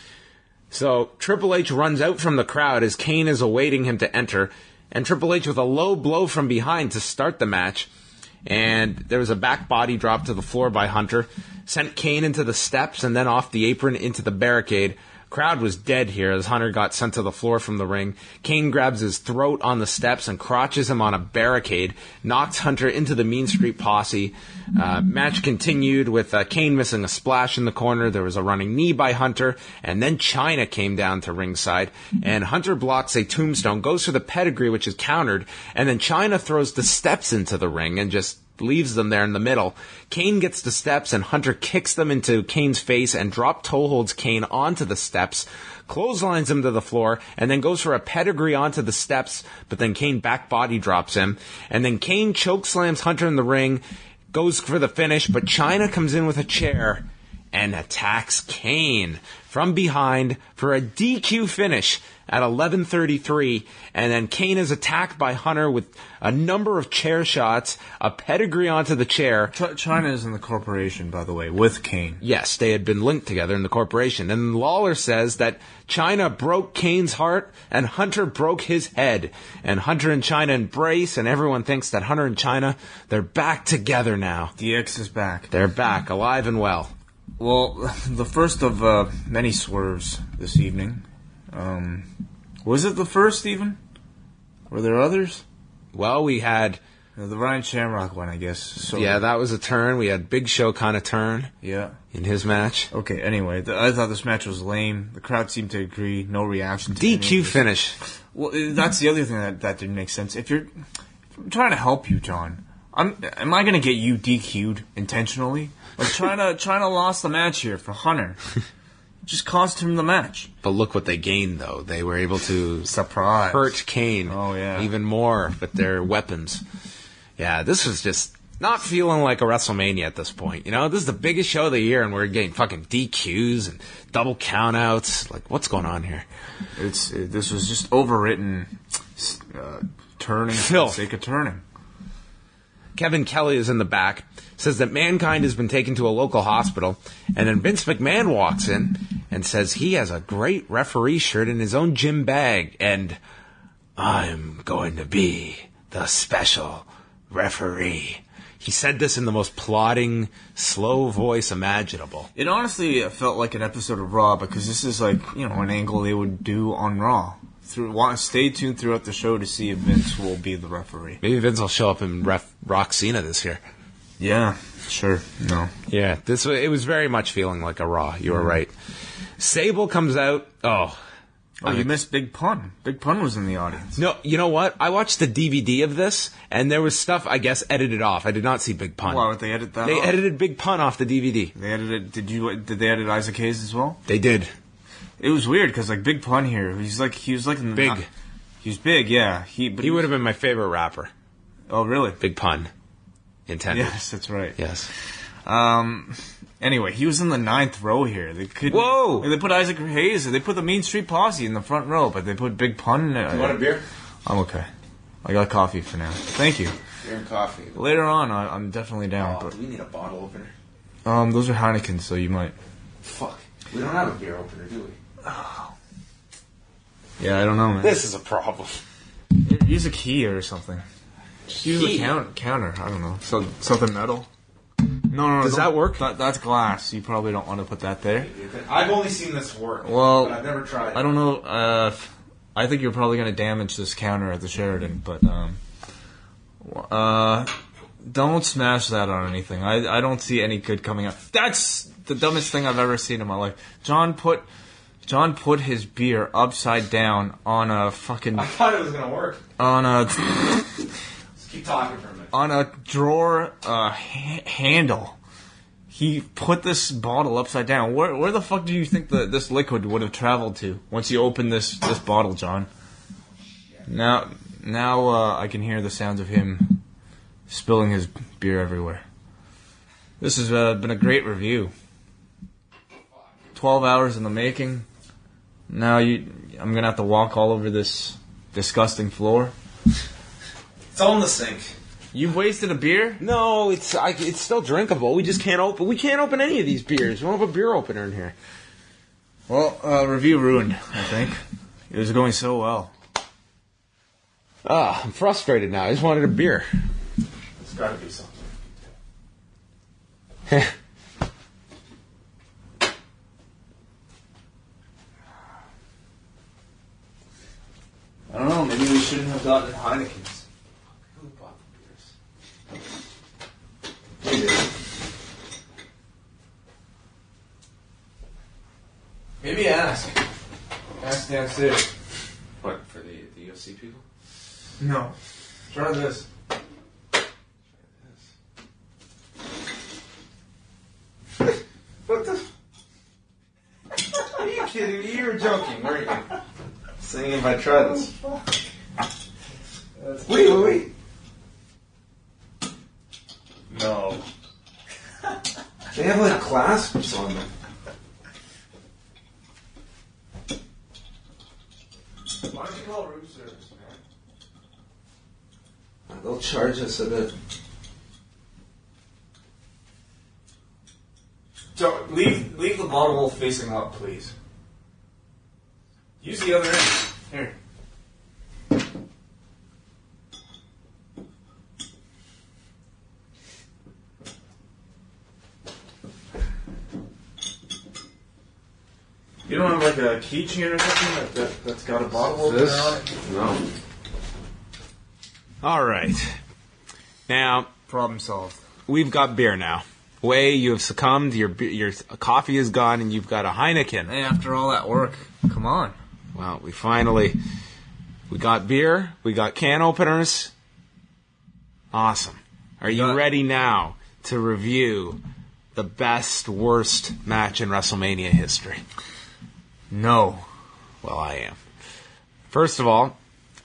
So Triple H runs out from the crowd as Kane is awaiting him to enter, and Triple H with a low blow from behind to start the match. And there was a back body drop to the floor by Hunter, sent Kane into the steps and then off the apron into the barricade. Crowd was dead here as Hunter got sent to the floor from the ring. Kane grabs his throat on the steps and crotches him on a barricade, knocks Hunter into the Mean Street Posse. Match continued with Kane missing a splash in the corner. There was a running knee by Hunter, and then Chyna came down to ringside, and Hunter blocks a tombstone, goes for the pedigree, which is countered, and then Chyna throws the steps into the ring and just leaves them there in the middle. Kane gets the steps, and Hunter kicks them into Kane's face and drop toe holds Kane onto the steps, clotheslines him to the floor, and then goes for a pedigree onto the steps, but then Kane back body drops him. And then Kane chokeslams Hunter in the ring, goes for the finish, but Chyna comes in with a chair and attacks Kane from behind for a DQ finish at 11:33, and then Kane is attacked by Hunter with a number of chair shots, a pedigree onto the chair. Chyna is in the corporation, by the way, with Kane. Yes, they had been linked together in the corporation. And Lawler says that Chyna broke Kane's heart and Hunter broke his head. And Hunter and Chyna embrace, and everyone thinks that Hunter and Chyna, they're back together now. DX is back. They're back, alive and well. Well, the first of many swerves this evening. Was it the first even? Were there others? Well, we had... The Ryan Shamrock one, I guess. So, yeah, that was a turn. We had Big Show kind of turn Yeah. in his match. Okay, anyway, I thought this match was lame. The crowd seemed to agree. No reaction to any of DQ this. finish. Well, that's the other thing that didn't make sense. If I'm trying to help you, John, am I going to get you DQ'd intentionally? Like, Chyna lost the match here for Hunter. just cost him the match. But look what they gained, though. They were able to Surprise. hurt Kane even more with their weapons. Yeah, this was just not feeling like a WrestleMania at this point. You know, this is the biggest show of the year, and we're getting fucking DQs and double countouts. Like, what's going on here? This was just overwritten, turning for the sake of turning. Kevin Kelly is in the back, says that Mankind has been taken to a local hospital, and then Vince McMahon walks in and says he has a great referee shirt in his own gym bag, and I'm going to be the special referee. He said this in the most plodding, slow voice imaginable. It honestly felt like an episode of Raw, because this is like, you know, an angle they would do on Raw. Stay tuned throughout the show to see if Vince will be the referee. Maybe Vince will show up and Rock Cena this year. Yeah, sure. No. Yeah, it was very much feeling like a Raw. You were right. Sable comes out. Oh, you missed Big Pun. Big Pun was in the audience. No, you know what? I watched the DVD of this, and there was stuff, I guess, edited off. I did not see Big Pun. Why would they edit that They off? edited Big Pun off the DVD. They edited. Did they edit Isaac Hayes as well? They did. It was weird because like Big Pun here, he was like in the Big. He was big, yeah. He would have been my favorite rapper. Oh, really? Big Pun. Intended. Yes, that's right. Yes. Anyway, he was in the 9th row here. They couldn't. Whoa! They put Isaac Hayes. They put the Mean Street Posse in the front row, but they put Big Pun. You want a beer? I'm okay. I got coffee for now. Thank you. Beer and coffee. Later on, I'm definitely down. Do we need a bottle opener? Those are Heineken, so you might. Fuck. We don't have a beer opener, do we? Yeah, I don't know, man. This is a problem. Use a key or something. Just use Key? a counter. I don't know. Something metal. No. Does that work? That's glass. You probably don't want to put that there. I've only seen this work. Well, but I've never tried. I don't know. I think you're probably going to damage this counter at the Sheridan, but don't smash that on anything. I don't see any good coming out. That's the dumbest thing I've ever seen in my life. John put his beer upside down on a fucking I thought it was going to work. on a Just keep talking for a minute. on a drawer handle. He put this bottle upside down. Where the fuck do you think this liquid would have traveled to once you opened this bottle, John? Now I can hear the sounds of him spilling his beer everywhere. This has been a great review. 12 hours in the making. Now I'm gonna have to walk all over this disgusting floor. It's all in the sink. You've wasted a beer? No, it's still drinkable. We just can't open. We can't open any of these beers. We don't have a beer opener in here. Well, review ruined, I think. It was going so well. I'm frustrated now. I just wanted a beer. There's got to be something. I don't know, maybe we shouldn't have gotten Heinekens. Who bought the beers? We did. Maybe ask. Ask downstairs. What, for the UFC people? No. Try this. What the? Are you kidding me? You were joking, weren't you? Saying if I try this. Wait. No. They have like clasps on them. Why don't you call room service, man? They'll charge us a bit. So leave the bottle hole facing up, please. Use the other end. Here. You don't have like a keychain or something that's got a bottle opener on it? No. All right. Now, Problem solved. we've got beer now. Way, you have succumbed. Your coffee is gone, and you've got a Heineken. Hey, after all that work, come on. Well, we got beer. We got can openers. Awesome. Are you ready now to review the best, worst match in WrestleMania history? No. Well, I am. First of all,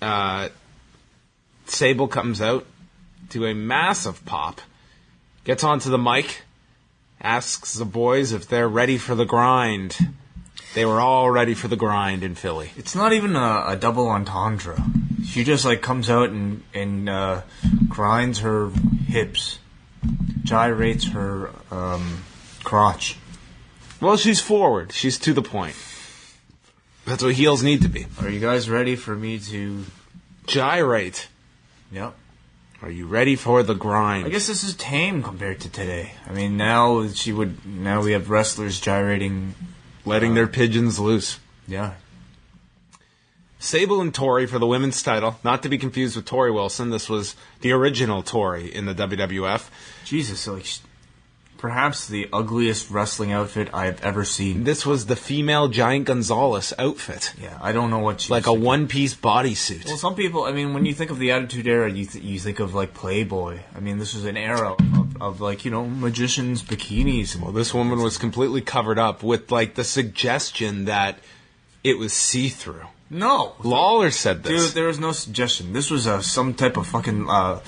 Sable comes out to a massive pop, gets onto the mic, asks the boys if they're ready for the grind. They were all ready for the grind in Philly. It's not even a double entendre. She just like comes out and grinds her hips, gyrates her crotch. Well, she's forward. She's to the point. That's what heels need to be. Are you guys ready for me to... Gyrate. Yep. Are you ready for the grind? I guess this is tame compared to today. I mean, now we have wrestlers gyrating... Letting their pigeons loose. Yeah. Sable and Tori for the women's title. Not to be confused with Tori Wilson. This was the original Tori in the WWF. Jesus, like, perhaps the ugliest wrestling outfit I've ever seen. This was the female Giant Gonzalez outfit. Yeah, I don't know what she's... Like a one-piece bodysuit. Well, some people, I mean, when you think of the Attitude Era, you think of, like, Playboy. I mean, this was an era of like, you know, magicians' bikinis. Well, this woman was completely covered up with, like, the suggestion that it was see-through. No. Lawler said this. Dude, there was no suggestion. This was some type of fucking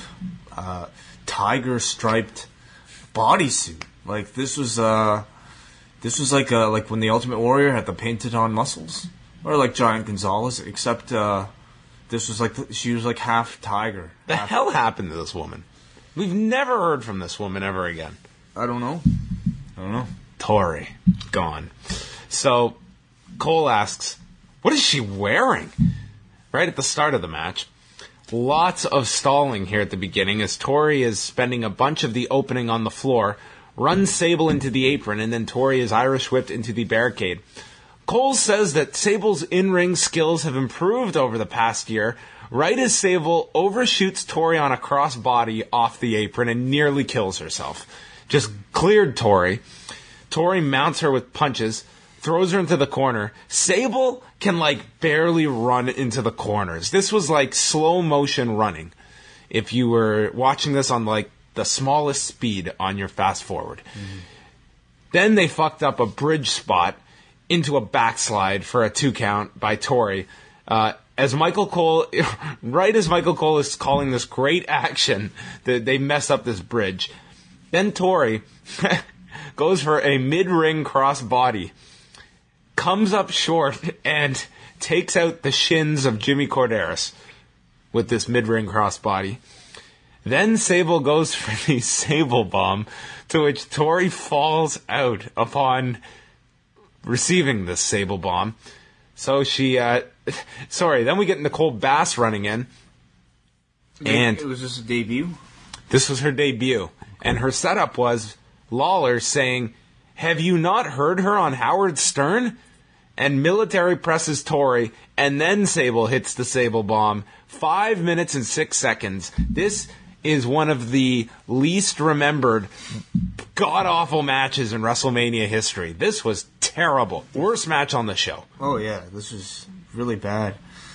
tiger-striped bodysuit. Like, this was like when the Ultimate Warrior had the painted-on muscles. Or like Giant Gonzalez, except this was like, she was like half tiger. The hell happened to this woman? We've never heard from this woman ever again. I don't know. Tori. Gone. So, Cole asks, what is she wearing? Right at the start of the match. Lots of stalling here at the beginning as Tori is spending a bunch of the opening on the floor, runs Sable into the apron, and then Tori is Irish whipped into the barricade. Cole says that Sable's in-ring skills have improved over the past year, right as Sable overshoots Tori on a crossbody off the apron and nearly kills herself. Just cleared Tori. Tori mounts her with punches, throws her into the corner. Sable can, like, barely run into the corners. This was like slow motion running if you were watching this on, like, the smallest speed on your fast forward. Mm-hmm. Then they fucked up a bridge spot into a backslide for a 2 count by Tori. As Michael Cole, right as Michael Cole is calling this great action, they mess up this bridge. Then Tori goes for a mid-ring crossbody, comes up short, and takes out the shins of Jimmy Corderas with this mid-ring crossbody. Then Sable goes for the Sable Bomb, to which Tori falls out upon receiving this Sable Bomb. So she, then we get Nicole Bass running in. And it was just a debut? This was her debut. And her setup was Lawler saying, have you not heard her on Howard Stern? And military presses Tori, and then Sable hits the Sable Bomb. 5 minutes and 6 seconds. This is one of the least remembered god-awful matches in WrestleMania history. This was terrible. Worst match on the show. Oh, yeah. This was really bad.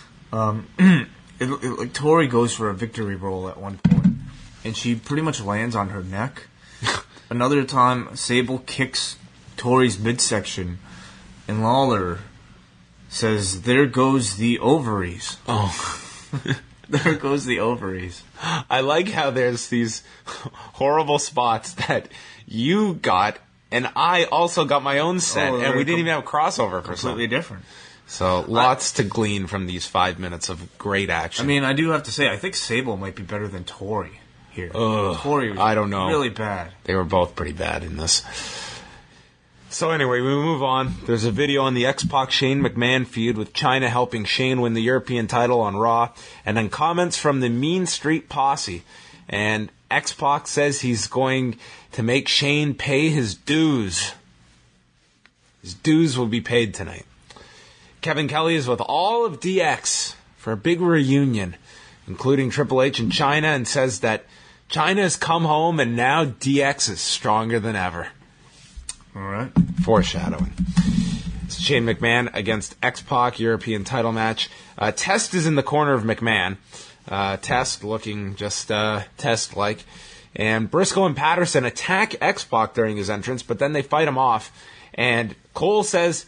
Like Tori goes for a victory roll at one point, and she pretty much lands on her neck. Another time, Sable kicks Tori's midsection, and Lawler says, there goes the ovaries. Oh. There goes the ovaries. I like how there's these horrible spots that you got, and I also got my own set, and we didn't even have a crossover for some. Completely different. So lots to glean from these 5 minutes of great action. I mean, I do have to say, I think Sable might be better than Tori here. Ugh, Tori was I don't know. really bad. They were both pretty bad in this. So anyway, we move on. There's a video on the X-Pac Shane McMahon feud with Chyna helping Shane win the European title on Raw, and then comments from the Mean Street Posse. And X-Pac says he's going to make Shane pay his dues. His dues will be paid tonight. Kevin Kelly is with all of DX for a big reunion, including Triple H and Chyna, and says that Chyna has come home and now DX is stronger than ever. All right. Foreshadowing. It's Shane McMahon against X-Pac, European title match. Test is in the corner of McMahon. Test looking just Test-like. And Briscoe and Patterson attack X-Pac during his entrance, but then they fight him off. And Cole says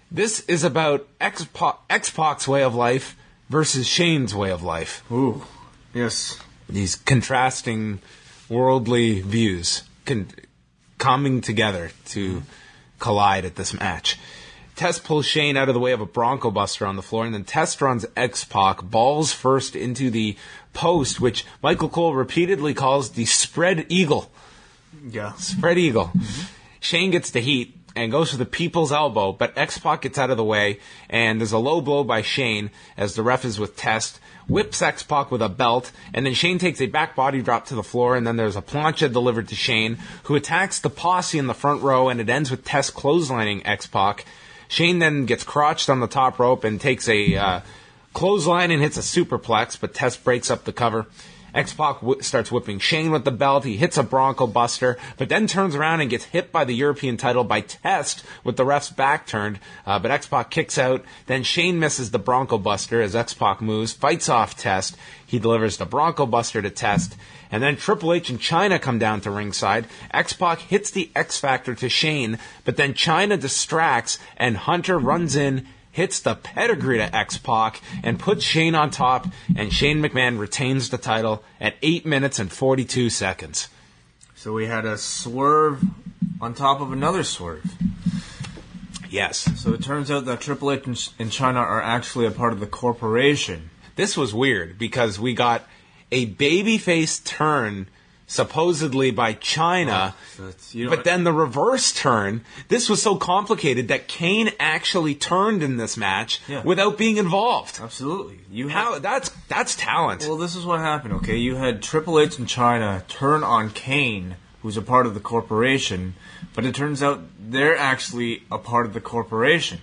This is about X-Pac's way of life versus Shane's way of life. Ooh, yes. These contrasting worldly views coming together to collide at this match. Test pulls Shane out of the way of a Bronco Buster on the floor, and then Test runs X-Pac balls first into the post, which Michael Cole repeatedly calls the spread eagle. Yeah. Spread eagle. Shane gets the heat and goes for the people's elbow, but X-Pac gets out of the way, and there's a low blow by Shane as the ref is with Test, whips X-Pac with a belt, and then Shane takes a back body drop to the floor, and then there's a plancha delivered to Shane, who attacks the posse in the front row, and it ends with Test clotheslining X-Pac. Shane then gets crotched on the top rope and takes a clothesline and hits a superplex, but Test breaks up the cover. X-Pac starts whipping Shane with the belt. He hits a Bronco Buster, but then turns around and gets hit by the European title by Test with the ref's back turned. But X-Pac kicks out. Then Shane misses the Bronco Buster as X-Pac moves, fights off Test. He delivers the Bronco Buster to Test. And then Triple H and Chyna come down to ringside. X-Pac hits the X-Factor to Shane, but then Chyna distracts, and Hunter runs in, hits the pedigree to X-Pac, and puts Shane on top, and Shane McMahon retains the title at 8 minutes and 42 seconds. So we had a swerve on top of another swerve. Yes. So it turns out that Triple H and Chyna are actually a part of the corporation. This was weird, because we got a babyface turn supposedly by Chyna, but then the reverse turn. This was so complicated that Kane actually turned in this match without being involved. Absolutely. That's talent. Well, this is what happened, okay? You had Triple H and Chyna turn on Kane, who's a part of the corporation, but it turns out they're actually a part of the corporation.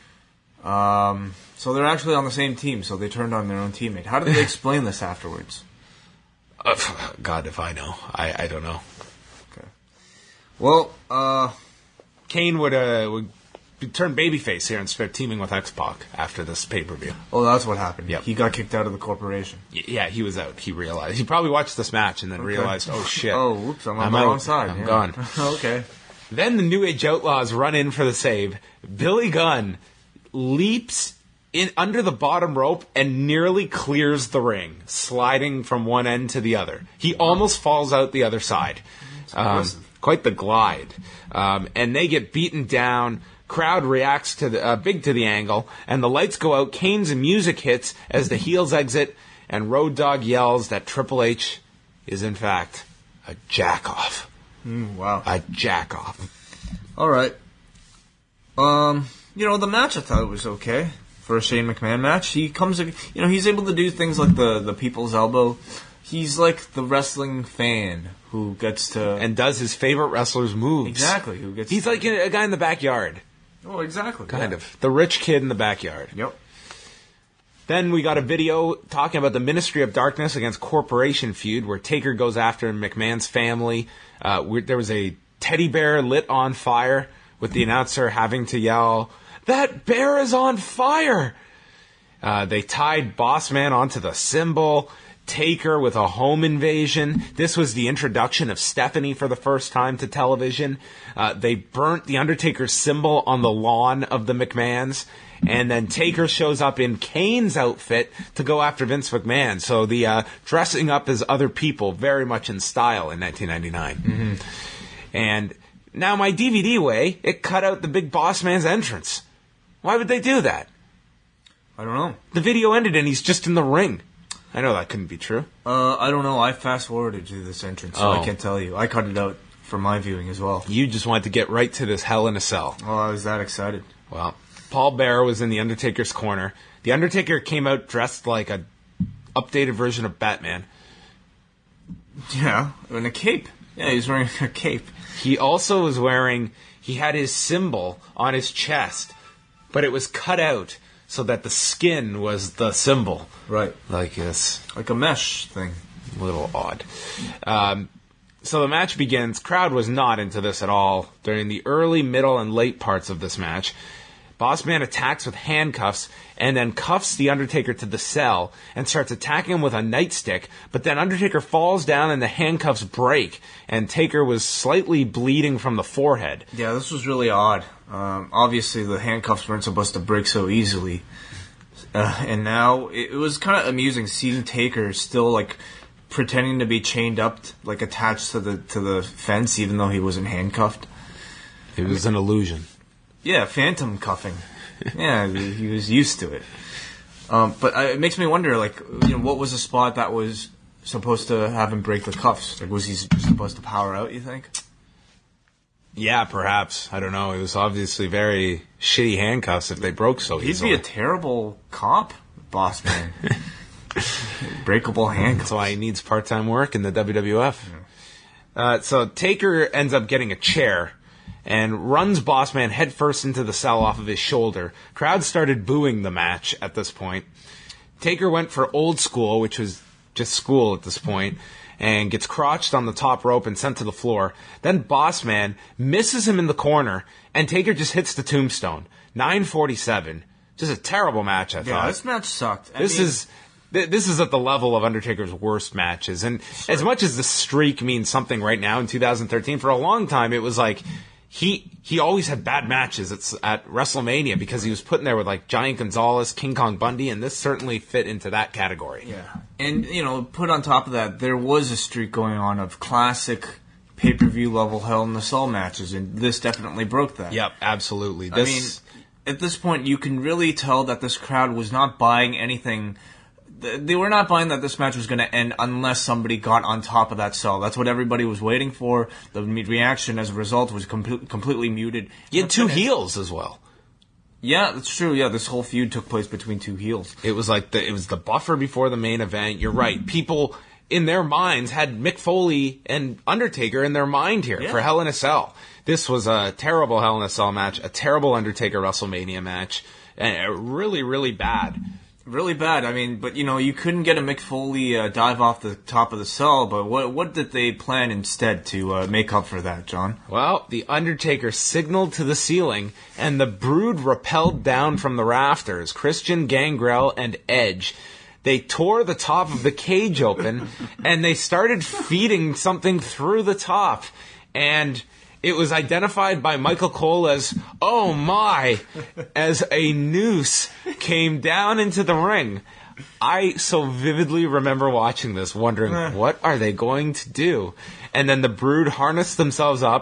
So they're actually on the same team, so they turned on their own teammate. How did they explain this afterwards? God, if I know. I don't know. Okay. Well, Kane would turn babyface here and start teaming with X-Pac after this pay-per-view. Oh, that's what happened. Yep. He got kicked out of the corporation. Yeah, he was out. He realized. He probably watched this match and then realized, oh, shit. Oh, whoops, I'm on the wrong side. I'm gone. Okay. Then the New Age Outlaws run in for the save. Billy Gunn leaps in under the bottom rope and nearly clears the ring, sliding from one end to the other. He almost falls out the other side. Quite the glide. And they get beaten down. Crowd reacts to big to the angle, and the lights go out. Kane's music hits as the heels exit, and Road Dogg yells that Triple H is in fact a jack-off. Wow. A jack-off. All right. The match I thought was okay for a Shane McMahon match. He comes, he's able to do things like the people's elbow. He's like the wrestling fan who gets to And does his favorite wrestler's moves. Exactly. He's like a guy in the backyard. Oh, exactly. Kind of. The rich kid in the backyard. Yep. Then we got a video talking about the Ministry of Darkness against Corporation feud, where Taker goes after McMahon's family. There was a teddy bear lit on fire, with the announcer having to yell, "That bear is on fire!" They tied Bossman onto the symbol. Taker with a home invasion. This was the introduction of Stephanie for the first time to television. They burnt the Undertaker's symbol on the lawn of the McMahons. And then Taker shows up in Kane's outfit to go after Vince McMahon. So the dressing up as other people, very much in style in 1999. Mm-hmm. And now my DVD way, it cut out the big boss man's entrance. Why would they do that? I don't know. The video ended and he's just in the ring. I know that couldn't be true. I don't know. I fast-forwarded to this entrance, so I can't tell you. I cut it out for my viewing as well. You just wanted to get right to this Hell in a Cell. Oh, I was that excited. Well, Paul Bearer was in the Undertaker's corner. The Undertaker came out dressed like a updated version of Batman. Yeah, in a cape. Yeah, he was wearing a cape. He also was he had his symbol on his chest, but it was cut out so that the skin was the symbol. Right. Like this. Like a mesh thing. A little odd. So the match begins. Crowd was not into this at all during the early, middle, and late parts of this match. Boss Man attacks with handcuffs and then cuffs The Undertaker to the cell and starts attacking him with a nightstick, but then Undertaker falls down and the handcuffs break, and Taker was slightly bleeding from the forehead. Yeah, this was really odd. Obviously, the handcuffs weren't supposed to break so easily. And now, it was kind of amusing seeing Taker still, like, pretending to be chained up, like, attached to the fence, even though he wasn't handcuffed. It was an illusion. Yeah, phantom cuffing. Yeah, he was used to it. But it makes me wonder, like, what was the spot that was supposed to have him break the cuffs? Like, was he supposed to power out, you think? Yeah, perhaps. I don't know. It was obviously very shitty handcuffs if they broke so easily. He'd be a terrible cop, Boss Man. Breakable handcuffs. That's why he needs part-time work in the WWF. Yeah. So Taker ends up getting a chair and runs Boss Man headfirst into the cell off of his shoulder. Crowd started booing the match at this point. Taker went for old school, which was just school at this point, and gets crotched on the top rope and sent to the floor. Then Boss Man misses him in the corner, and Taker just hits the tombstone. 9:47. Just a terrible match, I thought. Yeah, this match sucked. This is at the level of Undertaker's worst matches. And as much as the streak means something right now in 2013, for a long time it was like he always had bad matches at WrestleMania because he was put in there with like Giant Gonzalez, King Kong Bundy, and this certainly fit into that category. Yeah. And, put on top of that, there was a streak going on of classic pay-per-view level Hell in the Cell matches, and this definitely broke that. Yep, absolutely. At this point, you can really tell that this crowd was not buying anything. They were not buying that this match was going to end unless somebody got on top of that cell. That's what everybody was waiting for. The reaction as a result was completely muted. You had two heels as well. Yeah, that's true. Yeah, this whole feud took place between two heels. It was like it was the buffer before the main event. You're right. People in their minds had Mick Foley and Undertaker in their mind here for Hell in a Cell. This was a terrible Hell in a Cell match, a terrible Undertaker WrestleMania match, and really, really bad. Really bad. I mean, but you couldn't get a Mick Foley dive off the top of the cell. But what did they plan instead to make up for that, John? Well, the Undertaker signaled to the ceiling, and the Brood rappelled down from the rafters. Christian, Gangrel, and Edge. They tore the top of the cage open, and they started feeding something through the top, and it was identified by Michael Cole as, oh my, as a noose came down into the ring. I so vividly remember watching this, wondering, what are they going to do? And then the Brood harnessed themselves up,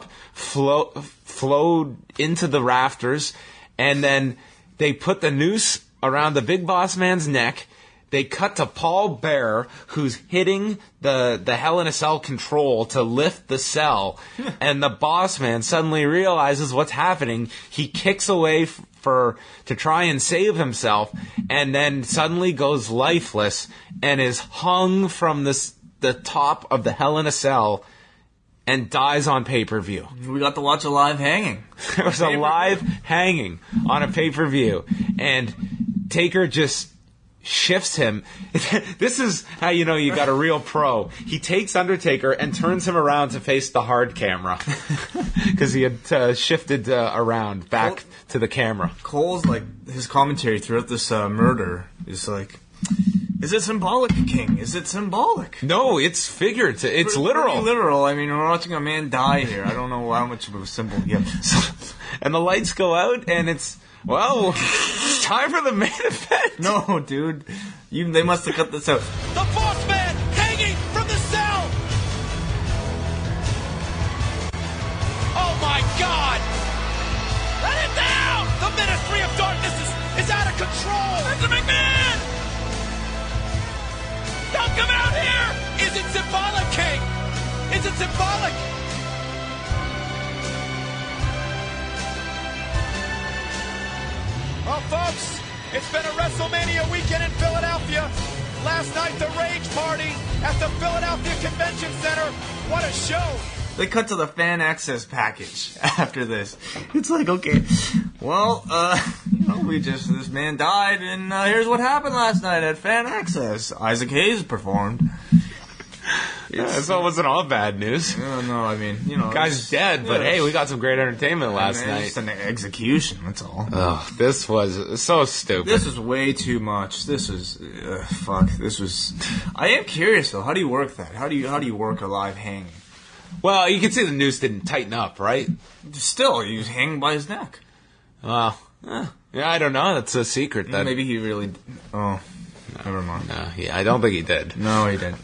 flowed into the rafters, and then they put the noose around the Big Boss Man's neck. They cut to Paul Bearer, who's hitting the Hell in a Cell control to lift the cell, and the Boss Man suddenly realizes what's happening. He kicks away to try and save himself, and then suddenly goes lifeless and is hung from the top of the Hell in a Cell and dies on pay-per-view. We got to watch a live hanging. There was a live hanging on a pay-per-view, and Taker just shifts him. This is how you know you got a real pro. He takes Undertaker and turns him around to face the hard camera because he had shifted around back to the camera. Cole's his commentary throughout this murder is like, is it symbolic, King? Is it symbolic? No, it's figurative. It's literal. Pretty literal. I mean, we're watching a man die here. I don't know how much of a symbol he has. And the lights go out, and it's time for the main event. No, dude. They must have cut this out. The Boss Man hanging from the cell! Oh my God! Let it down! The Ministry of Darkness is out of control! Mr. McMahon! Don't come out here! Is it symbolic, King? Is it symbolic? Well, folks, it's been a WrestleMania weekend in Philadelphia. Last night, the Rage Party at the Philadelphia Convention Center. What a show! They cut to the fan access package after this. It's like, okay, well, this man died, and here's what happened last night at fan access. Isaac Hayes performed. So it wasn't all bad news. No, I mean, Guy's dead, but hey, we got some great entertainment last It's night. just an execution, that's all. Oh, this was so stupid. This is way too much. This is fuck. This was. I am curious though. How do you work that? How do you work a live hanging? Well, you can see the noose didn't tighten up, right? Still, he was hanging by his neck. Well, yeah, I don't know. That's a secret. That Maybe he really. Oh, never mind. I don't think he did. No, he didn't.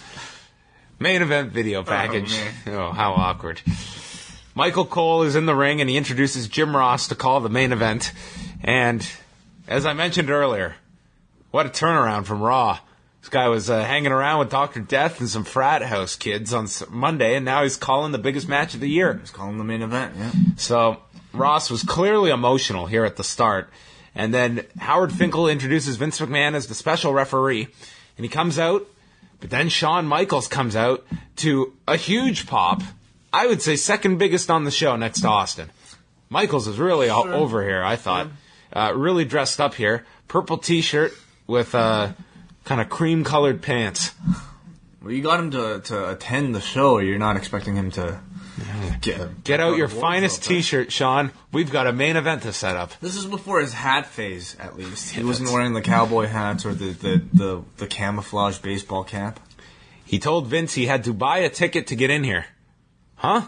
Main event video package. man. Oh, how awkward. Michael Cole is in the ring and he introduces Jim Ross to call the main event. And as I mentioned earlier, what a turnaround from Raw. This guy was hanging around with Dr. Death and some frat house kids on Monday, and now he's calling the biggest match of the year. He's calling the main event, yeah. So Ross was clearly emotional here at the start. And then Howard Finkel introduces Vince McMahon as the special referee. And he comes out, but then Shawn Michaels comes out to a huge pop. I would say second biggest on the show next to Austin. Michaels is really all over here, I thought. Really dressed up here. Purple t-shirt with kind of cream-colored pants. Well, you got him to attend the show. You're not expecting him to Get out your finest t-shirt, Sean. We've got a main event to set up. This is before his hat phase, at least. He wasn't wearing the cowboy hats or the camouflage baseball cap. He told Vince he had to buy a ticket to get in here. Huh?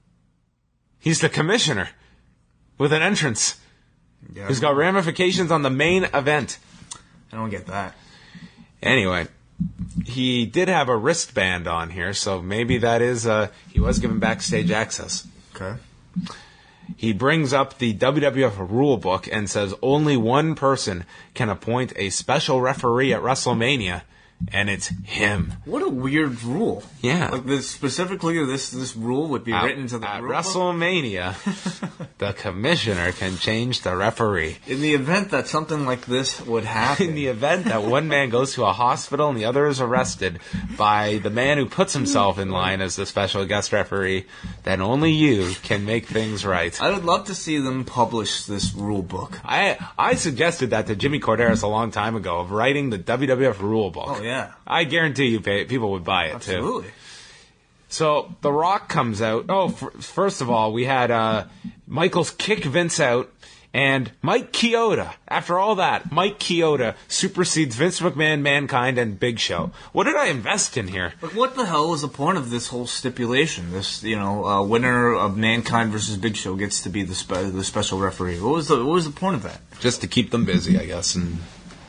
He's the commissioner with an entrance. Yeah, Who's got ramifications on the main event. I don't get that. Anyway, he did have a wristband on here, so maybe that is, he was given backstage access. Okay. He brings up the WWF rule book and says only one person can appoint a special referee at WrestleMania, and it's him. What a weird rule. Yeah. Like this, specifically, this rule would be written into the at rule book? WrestleMania, the commissioner can change the referee. In the event that something like this would happen. In the event that one man goes to a hospital and the other is arrested by the man who puts himself in line as the special guest referee, then only you can make things right. I would love to see them publish this rule book. I suggested that to Jimmy Corderas a long time ago of writing the WWF rule book. Oh, yeah. I guarantee you people would buy it, Absolutely. too. So, The Rock comes out. Oh, first of all, we had Michaels kick Vince out, and Mike Chioda. After all that, Mike Chioda supersedes Vince McMahon, Mankind, and Big Show. What did I invest in here? But what the hell was the point of this whole stipulation? This, winner of Mankind versus Big Show gets to be the special referee. What was the point of that? Just to keep them busy, I guess, and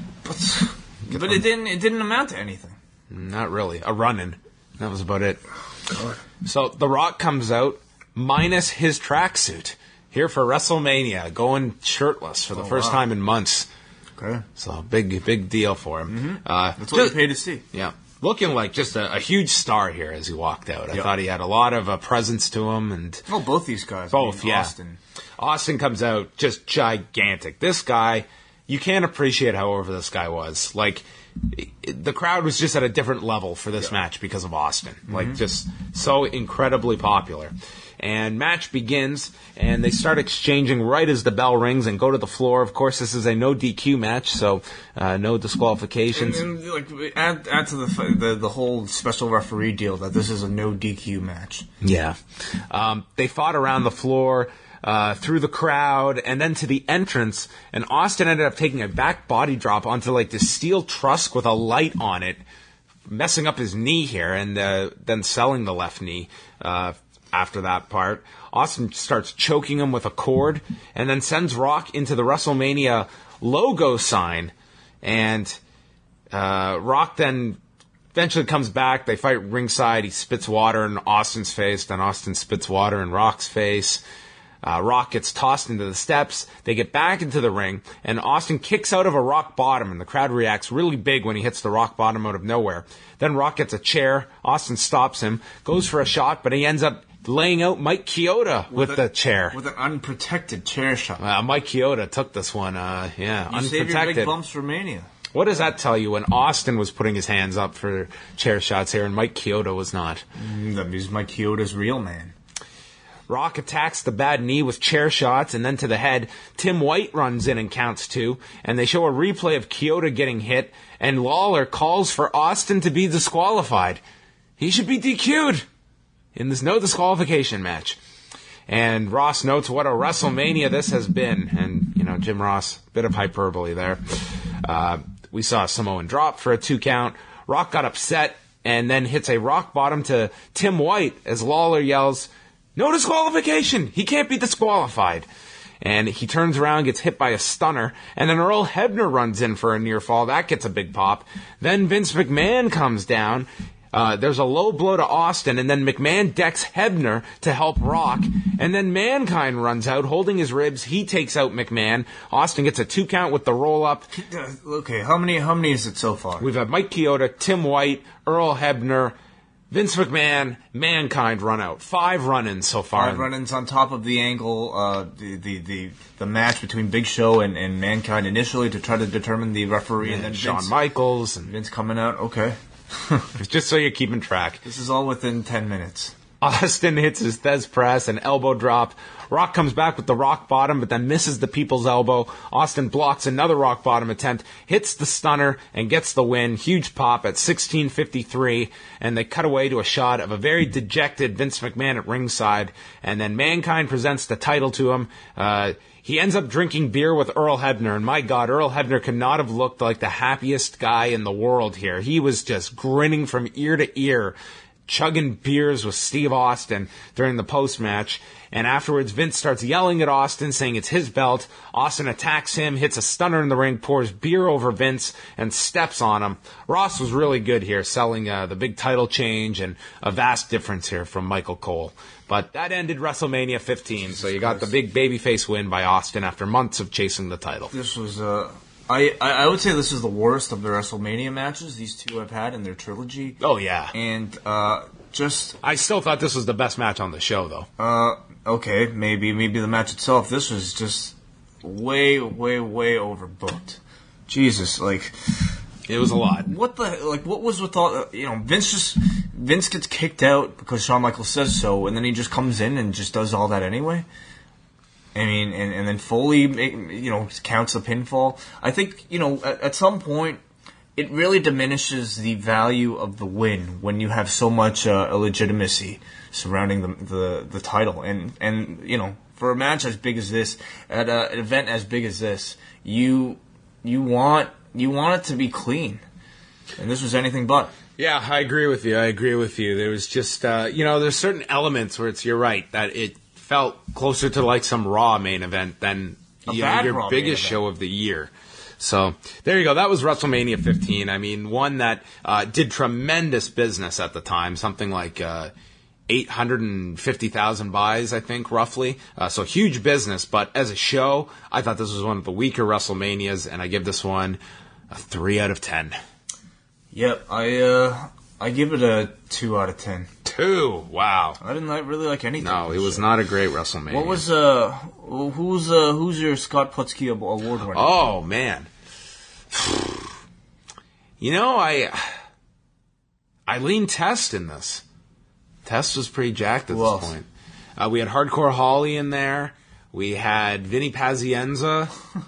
But it didn't amount to anything. not really. A run-in. That was about it. So The Rock comes out minus his tracksuit here for WrestleMania, going shirtless for the first time in months. Okay. So big deal for him. That's what you pay to see. Yeah. Looking like just a huge star here as he walked out. I thought he had a lot of presence to him. And Oh, both these guys. both, yeah. Austin. Austin comes out just gigantic. This guy, you can't appreciate how over this guy was. Like, the crowd was just at a different level for this match because of Austin. Like, just so incredibly popular. And match begins, and they start exchanging right as the bell rings and go to the floor. Of course, this is a no DQ match, so no disqualifications. And add to the whole special referee deal that this is a no DQ match. Yeah. They fought around the floor, through the crowd, and then to the entrance, and Austin ended up taking a back body drop onto like this steel truss with a light on it, messing up his knee here, and then selling the left knee after that part. Austin starts choking him with a cord, and then sends Rock into the WrestleMania logo sign, and Rock then eventually comes back. They fight ringside. He spits water in Austin's face, then Austin spits water in Rock's face. Rock gets tossed into the steps. They get back into the ring, and Austin kicks out of a rock bottom, and the crowd reacts really big when he hits the rock bottom out of nowhere. Then Rock gets a chair. Austin stops him, goes for a shot, but he ends up laying out Mike Chioda with the chair. With an unprotected chair shot. Mike Chioda took this one, unprotected. Save your big bumps for Mania. What does that tell you when Austin was putting his hands up for chair shots here and Mike Chioda was not? That means Mike Chioda's real man. Rock attacks the bad knee with chair shots and then to the head. Tim White runs in and counts two, and they show a replay of Chioda getting hit, and Lawler calls for Austin to be disqualified. he should be DQ'd in this no disqualification match. And Ross notes what a WrestleMania this has been. And, Jim Ross, bit of hyperbole there. We saw Samoan drop for a 2 count. Rock got upset and then hits a rock bottom to Tim White as Lawler yells, "No disqualification! He can't be disqualified." And he turns around, gets hit by a stunner, and then Earl Hebner runs in for a near fall. That gets a big pop. Then Vince McMahon comes down. There's a low blow to Austin, and then McMahon decks Hebner to help Rock, and then Mankind runs out, holding his ribs. He takes out McMahon. Austin gets a 2 count with the roll-up. Okay, how many is it so far? We've had Mike Chioda, Tim White, Earl Hebner, Vince McMahon, Mankind run out. 5 run-ins so far. 5 run-ins on top of the angle, the match between Big Show and Mankind initially to try to determine the referee, and then Shawn Michaels. And Vince coming out. Okay. just so you're keeping track. This is all within 10 minutes. Austin hits his Thez press, an elbow drop. Rock comes back with the rock bottom, but then misses the people's elbow. Austin blocks another rock bottom attempt, hits the stunner, and gets the win. Huge pop at 16:53, and they cut away to a shot of a very dejected Vince McMahon at ringside, and then Mankind presents the title to him. He ends up drinking beer with Earl Hebner, and my God, Earl Hebner could not have looked like the happiest guy in the world here. He was just grinning from ear to ear, chugging beers with Steve Austin during the post-match. And afterwards, Vince starts yelling at Austin, saying it's his belt. Austin attacks him, hits a stunner in the ring, pours beer over Vince, and steps on him. Ross was really good here, selling the big title change and a vast difference here from Michael Cole. But that ended WrestleMania 15, so you got the big babyface win by Austin after months of chasing the title. This was, I would say this is the worst of the WrestleMania matches these two have had in their trilogy. Oh, yeah. And, I still thought this was the best match on the show, though. Okay, maybe the match itself. This was just way overbooked. Jesus, like... It was a lot. What was with all... Vince gets kicked out because Shawn Michaels says so, and then he just comes in and just does all that anyway? I mean, and then Foley, counts the pinfall. I think, at some point, it really diminishes the value of the win when you have so much illegitimacy surrounding the title. And for a match as big as this, at an event as big as this, you want it to be clean. And this was anything but. Yeah, I agree with you. There was just, there's certain elements where you're right, that it felt closer to like some Raw main event than your biggest show of the year. So there you go. That was WrestleMania 15. I mean, one that did tremendous business at the time, something like 850,000 buys, I think, roughly. So huge business. But as a show, I thought this was one of the weaker WrestleManias, and I give this one a 3 out of 10. Yep, I give it a 2 out of 10. 2, wow. I didn't really like anything. No, it was not a great WrestleMania. What was who's your Scott Putski award winner? Oh man, I lean Test in this. Test was pretty jacked at this point. We had Hardcore Holly in there. We had Vinny Pazienza.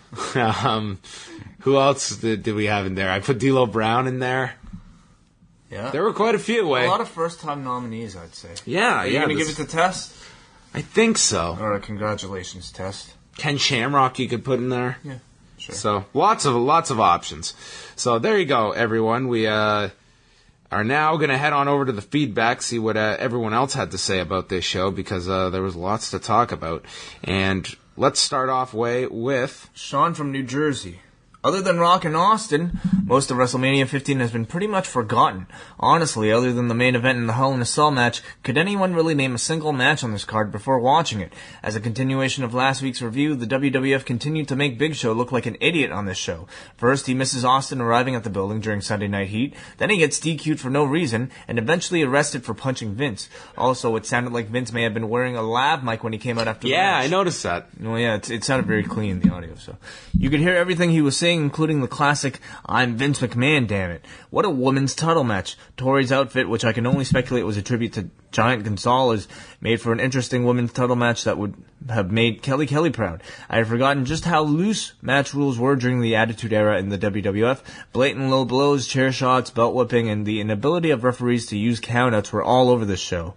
Who else did we have in there? I put D'Lo Brown in there. Yeah. There were quite a few. A lot of first-time nominees, I'd say. Yeah, Are you going to give it to Test? I think so. All right, congratulations, Test. Ken Shamrock you could put in there. Yeah, sure. So, lots of options. So, there you go, everyone. We are now going to head on over to the feedback, see what everyone else had to say about this show, because there was lots to talk about. And let's start off with... Sean from New Jersey. Other than Rock and Austin, most of WrestleMania 15 has been pretty much forgotten. Honestly, other than the main event and the Hell in a Cell match, could anyone really name a single match on this card before watching it? As a continuation of last week's review, the WWF continued to make Big Show look like an idiot on this show. First, he misses Austin arriving at the building during Sunday Night Heat, then he gets DQ'd for no reason, and eventually arrested for punching Vince. Also, it sounded like Vince may have been wearing a lav mic when he came out after the match. Yeah, I noticed that. Well, yeah, it sounded very clean, the audio, so. You could hear everything he was saying everything, including the classic, "I'm Vince McMahon, damn it." What a women's title match. Tori's outfit, which I can only speculate was a tribute to Giant Gonzalez, made for an interesting women's title match that would have made Kelly proud. I had forgotten just how loose match rules were during the Attitude Era in the WWF. Blatant low blows, chair shots, belt whipping, and the inability of referees to use countouts were all over this show.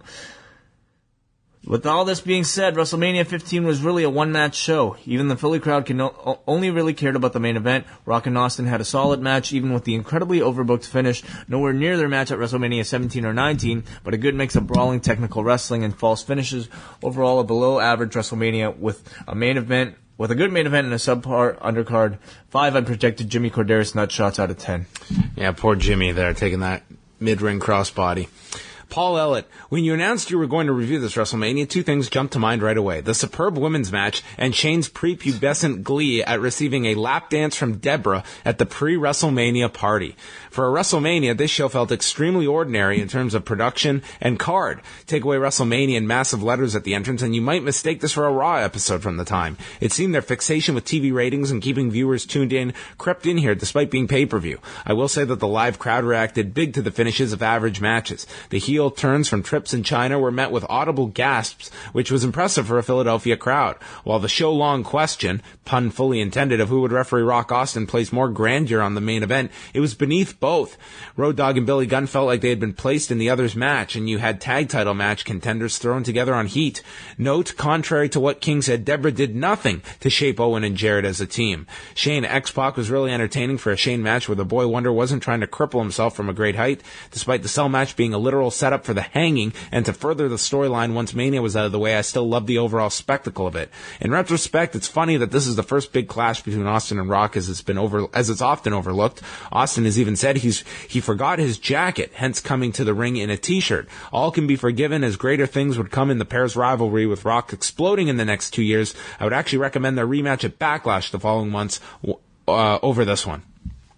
With all this being said, WrestleMania 15 was really a one-match show. Even the Philly crowd only really cared about the main event. Rock and Austin had a solid match, even with the incredibly overbooked finish. Nowhere near their match at WrestleMania 17 or 19, but a good mix of brawling technical wrestling and false finishes. Overall, a below-average WrestleMania with a good main event and a subpar undercard. 5 unprotected Jimmy Corderas nut shots out of 10. Yeah, poor Jimmy there, taking that mid-ring crossbody. Paul Ellett, when you announced you were going to review this WrestleMania, 2 things jumped to mind right away. The superb women's match and Shane's prepubescent glee at receiving a lap dance from Deborah at the pre-WrestleMania party. For a WrestleMania, this show felt extremely ordinary in terms of production and card. Take away WrestleMania in massive letters at the entrance, and you might mistake this for a Raw episode from the time. It seemed their fixation with TV ratings and keeping viewers tuned in crept in here despite being pay-per-view. I will say that the live crowd reacted big to the finishes of average matches. The heel turns from Trips in China were met with audible gasps, which was impressive for a Philadelphia crowd. While the show-long question, pun fully intended, of who would referee Rock Austin placed more grandeur on the main event, it was beneath both. Road Dogg and Billy Gunn felt like they had been placed in the other's match, and you had tag title match contenders thrown together on heat. Note, contrary to what King said, Deborah did nothing to shape Owen and Jarrett as a team. Shane X-Pac was really entertaining for a Shane match where the Boy Wonder wasn't trying to cripple himself from a great height, despite the Cell match being a literal setup for the hanging, and to further the storyline once Mania was out of the way, I still loved the overall spectacle of it. In retrospect, it's funny that this is the first big clash between Austin and Rock, as it's often overlooked. Austin has even said he forgot his jacket, hence coming to the ring in a t-shirt. All can be forgiven, as greater things would come in the pair's rivalry, with Rock exploding in the next 2 years. I would actually recommend their rematch at Backlash the following months over this one.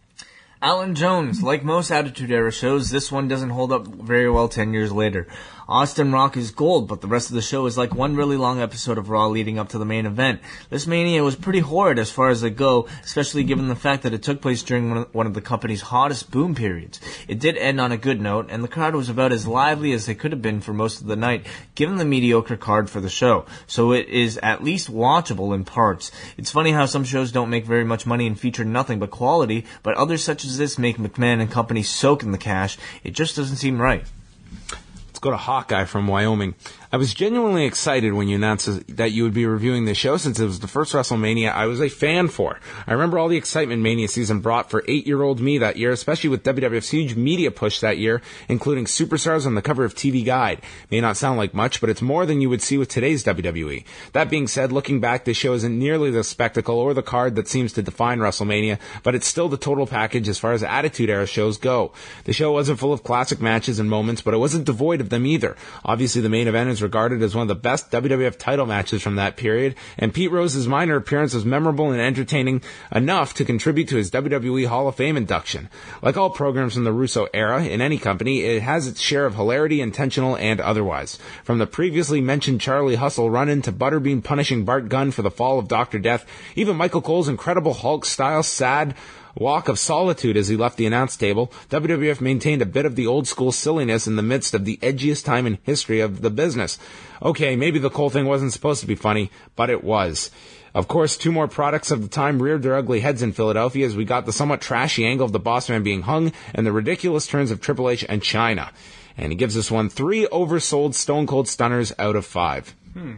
Alan Jones, like most Attitude Era shows, this one doesn't hold up very well 10 years later. Austin Rock is gold, but the rest of the show is like one really long episode of Raw leading up to the main event. This Mania was pretty horrid as far as they go, especially given the fact that it took place during one of the company's hottest boom periods. It did end on a good note, and the crowd was about as lively as they could have been for most of the night, given the mediocre card for the show. So it is at least watchable in parts. It's funny how some shows don't make very much money and feature nothing but quality, but others such as this make McMahon and company soak in the cash. It just doesn't seem right. Let's go to Hawkeye from Wyoming. I was genuinely excited when you announced that you would be reviewing this show, since it was the first WrestleMania I was a fan for. I remember all the excitement Mania season brought for 8-year-old me that year, especially with WWF's huge media push that year, including superstars on the cover of TV Guide. May not sound like much, but it's more than you would see with today's WWE. That being said, looking back, this show isn't nearly the spectacle or the card that seems to define WrestleMania, but it's still the total package as far as Attitude Era shows go. The show wasn't full of classic matches and moments, but it wasn't devoid of them either. Obviously, the main event is regarded as one of the best WWF title matches from that period, and Pete Rose's minor appearance was memorable and entertaining enough to contribute to his WWE Hall of Fame induction. Like all programs from the Russo era, in any company, it has its share of hilarity, intentional and otherwise. From the previously mentioned Charlie Hustle run-in to Butterbean punishing Bart Gunn for the fall of Dr. Death, even Michael Cole's incredible Hulk-style sad walk of solitude as he left the announce table, WWF maintained a bit of the old-school silliness in the midst of the edgiest time in history of the business. Okay, maybe the Cole thing wasn't supposed to be funny, but it was. Of course, 2 more products of the time reared their ugly heads in Philadelphia, as we got the somewhat trashy angle of the Boss Man being hung and the ridiculous turns of Triple H and Chyna. And he gives this one 3 oversold Stone Cold Stunners out of 5.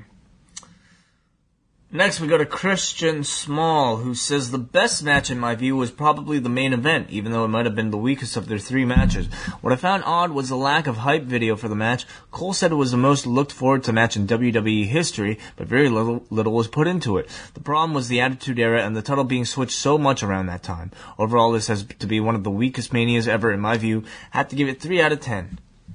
Next, we go to Christian Small, who says the best match in my view was probably the main event, even though it might have been the weakest of their 3 matches. What I found odd was the lack of hype video for the match. Cole said it was the most looked forward to match in WWE history, but very little was put into it. The problem was the Attitude Era and the title being switched so much around that time. Overall, this has to be one of the weakest Manias ever in my view. Had to give it 3 out of 10.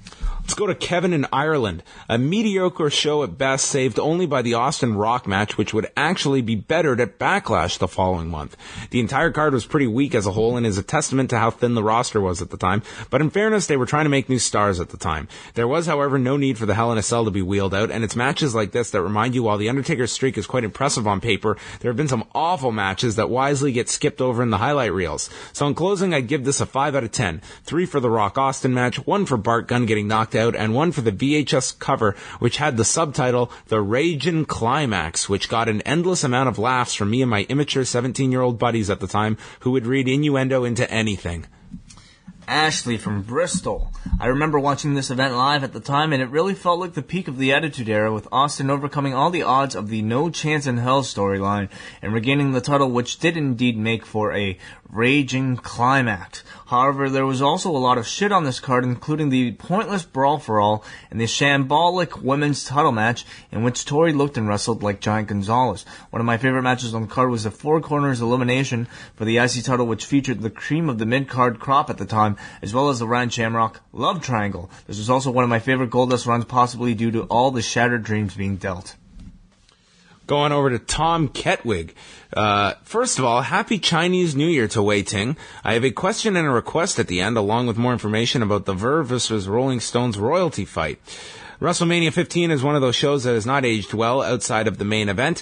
Let's go to Kevin in Ireland. A mediocre show at best, saved only by the Austin Rock match, which would actually be bettered at Backlash the following month. The entire card was pretty weak as a whole and is a testament to how thin the roster was at the time, but in fairness, they were trying to make new stars at the time. There was, however, no need for the Hell in a Cell to be wheeled out, and it's matches like this that remind you while the Undertaker's streak is quite impressive on paper, there have been some awful matches that wisely get skipped over in the highlight reels. So in closing, I'd give this a 5 out of 10. 3 for the Rock Austin match, 1 for Bart Gunn getting knocked out, and 1 for the VHS cover, which had the subtitle, The Ragin' Climax, which got an endless amount of laughs from me and my immature 17-year-old buddies at the time, who would read innuendo into anything. Ashley from Bristol. I remember watching this event live at the time, and it really felt like the peak of the Attitude Era, with Austin overcoming all the odds of the No Chance in Hell storyline and regaining the title, which did indeed make for a raging climax. However, there was also a lot of shit on this card, including the pointless Brawl for All and the shambolic women's title match in which Tori looked and wrestled like Giant Gonzalez. One of my favorite matches on the card was the Four Corners elimination for the IC title, which featured the cream of the mid-card crop at the time, as well as the Ryan Shamrock Love Triangle. This was also one of my favorite Goldust runs, possibly due to all the shattered dreams being dealt. Going over to Tom Ketwig. First of all, happy Chinese New Year to Wei Ting. I have a question and a request at the end, along with more information about the Verve vs. Rolling Stones royalty fight. WrestleMania 15 is one of those shows that has not aged well outside of the main event.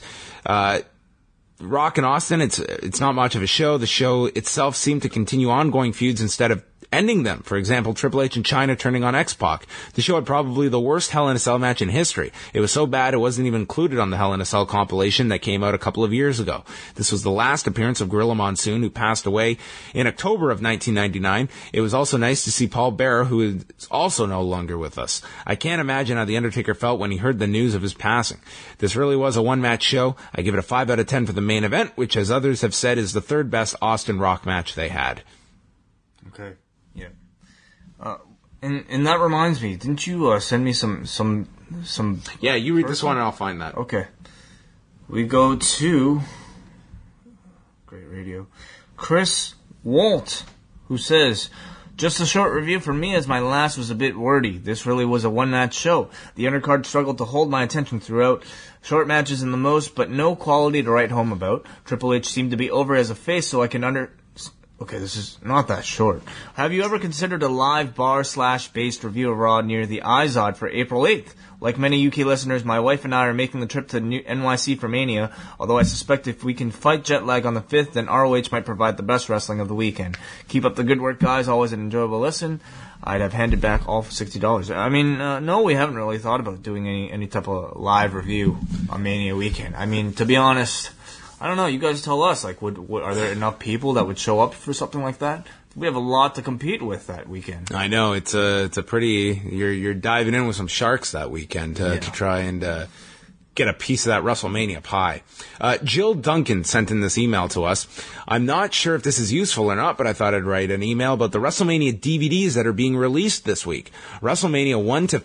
Rock and Austin, it's not much of a show. The show itself seemed to continue ongoing feuds instead of ending them. For example, Triple H and China turning on X-Pac. The show had probably the worst Hell in a Cell match in history. It was so bad it wasn't even included on the Hell in a Cell compilation that came out a couple of years ago. This was the last appearance of Gorilla Monsoon, who passed away in October of 1999. It was also nice to see Paul Bearer, who is also no longer with us. I can't imagine how The Undertaker felt when he heard the news of his passing. This really was a one-match show. I give it a 5 out of 10 for the main event, which, as others have said, is the third best Austin Rock match they had. Okay. Yeah. And that reminds me, didn't you send me some? Yeah, you read this one and I'll find that. Okay. We go to Great Radio. Chris Walt, who says, just a short review for me, as my last was a bit wordy. This really was a one-match show. The undercard struggled to hold my attention throughout. Short matches in the most, but no quality to write home about. Triple H seemed to be over as a face, so I can Okay, this is not that short. Have you ever considered a live bar/based review of Raw near the IZOD for April 8th? Like many UK listeners, my wife and I are making the trip to NYC for Mania, although I suspect if we can fight jet lag on the 5th, then ROH might provide the best wrestling of the weekend. Keep up the good work, guys. Always an enjoyable listen. I'd have handed back all for $60. I mean, no, we haven't really thought about doing any type of live review on Mania weekend. I mean, to be honest, I don't know. You guys tell us. Like, are there enough people that would show up for something like that? We have a lot to compete with that weekend. I know it's a pretty. You're diving in with some sharks that weekend to try and get a piece of that WrestleMania pie. Jill Duncan sent in this email to us. I'm not sure if this is useful or not, but I thought I'd write an email about the WrestleMania DVDs that are being released this week. WrestleMania 1 to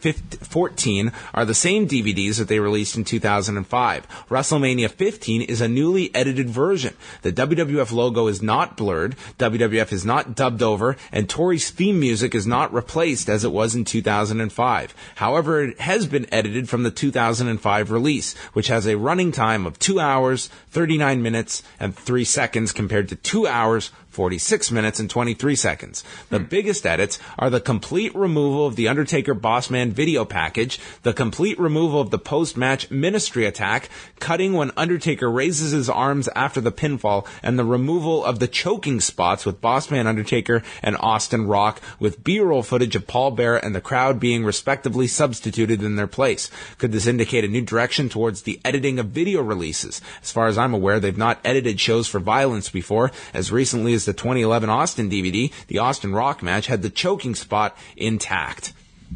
14 are the same DVDs that they released in 2005. WrestleMania 15 is a newly edited version. The WWF logo is not blurred, WWF is not dubbed over, and Tori's theme music is not replaced as it was in 2005. However, it has been edited from the 2005 release, which has a running time of 2 hours, 39 minutes, and 3 seconds compared to 2 hours, 46 minutes and 23 seconds. The biggest edits are the complete removal of the Undertaker Bossman video package, the complete removal of the post-match ministry attack, cutting when Undertaker raises his arms after the pinfall, and the removal of the choking spots with Bossman Undertaker and Austin Rock, with B-roll footage of Paul Bearer and the crowd being respectively substituted in their place. Could this indicate a new direction towards the editing of video releases? As far as I'm aware, they've not edited shows for violence before. As recently as the 2011 Austin DVD, the Austin Rock match had the choking spot intact.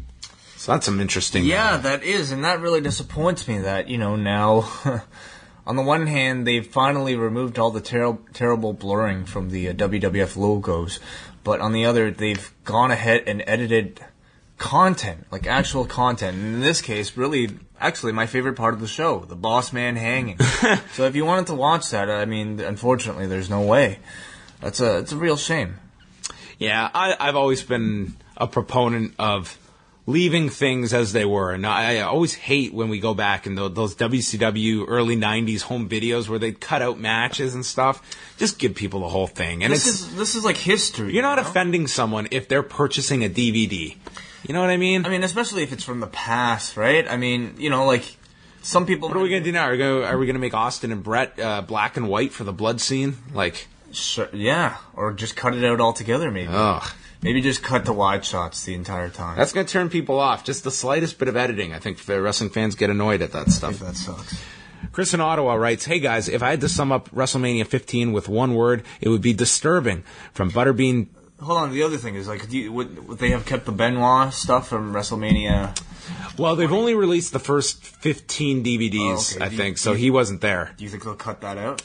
So that's some interesting... Yeah, that is, and that really disappoints me that, now... On the one hand, they've finally removed all the terrible blurring from the WWF logos, but on the other, they've gone ahead and edited content, like actual content. And in this case, really, actually, my favorite part of the show, the boss man hanging. So if you wanted to watch that, I mean, unfortunately, there's no way. It's a real shame. Yeah, I've always been a proponent of leaving things as they were. And I always hate when we go back in those WCW early 90s home videos where they'd cut out matches and stuff. Just give people the whole thing. And this is like history. You're not offending someone if they're purchasing a DVD. You know what I mean? I mean, especially if it's from the past, right? I mean, like some people... What are we going to do now? Are we going to make Austin and Brett black and white for the blood scene? Like... Sure, yeah, or just cut it out altogether, maybe. Ugh. Maybe just cut the wide shots the entire time. That's going to turn people off. Just the slightest bit of editing. I think the wrestling fans get annoyed at that stuff. I think that sucks. Chris in Ottawa writes, "Hey guys, if I had to sum up WrestleMania 15 with one word, it would be disturbing." From Butterbean... Hold on, the other thing is, like, would they have kept the Benoit stuff from WrestleMania? Well, they've only released the first 15 DVDs, I think, so he wasn't there. Do you think they'll cut that out?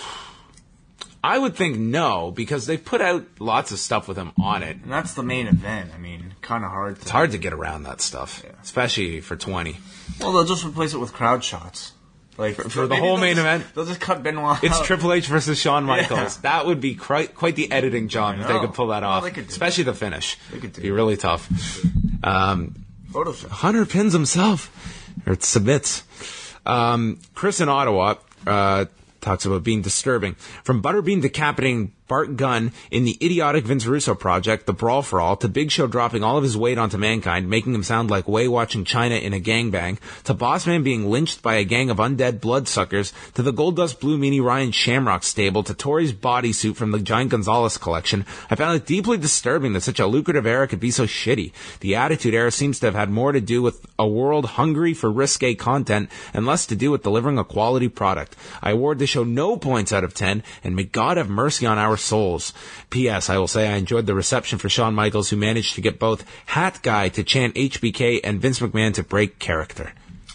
I would think no, because they've put out lots of stuff with him on it. And that's the main event. I mean, kind of hard. It's hard to get around that stuff, especially for 20. Well, they'll just replace it with crowd shots. Like for the whole main event, they'll just cut Benoit. It's out. Triple H versus Shawn Michaels. Yeah. That would be quite the editing job if they could pull that off, especially the finish. It'd be really tough. Photoshop. Hunter pins himself or submits. Chris in Ottawa talks about being disturbing. From Butterbean decapitating Bart Gunn in the idiotic Vince Russo project, The Brawl for All, to Big Show dropping all of his weight onto Mankind, making him sound like Way watching China in a gangbang, to Bossman being lynched by a gang of undead bloodsuckers, to the Goldust Blue Meanie Ryan Shamrock stable, to Tori's bodysuit from the Giant Gonzalez collection, I found it deeply disturbing that such a lucrative era could be so shitty. The Attitude Era seems to have had more to do with a world hungry for risque content and less to do with delivering a quality product. I award the show no points out of 10, and may God have mercy on our souls. P.S. I will say I enjoyed the reception for Shawn Michaels, who managed to get both Hat Guy to chant HBK and Vince McMahon to break character.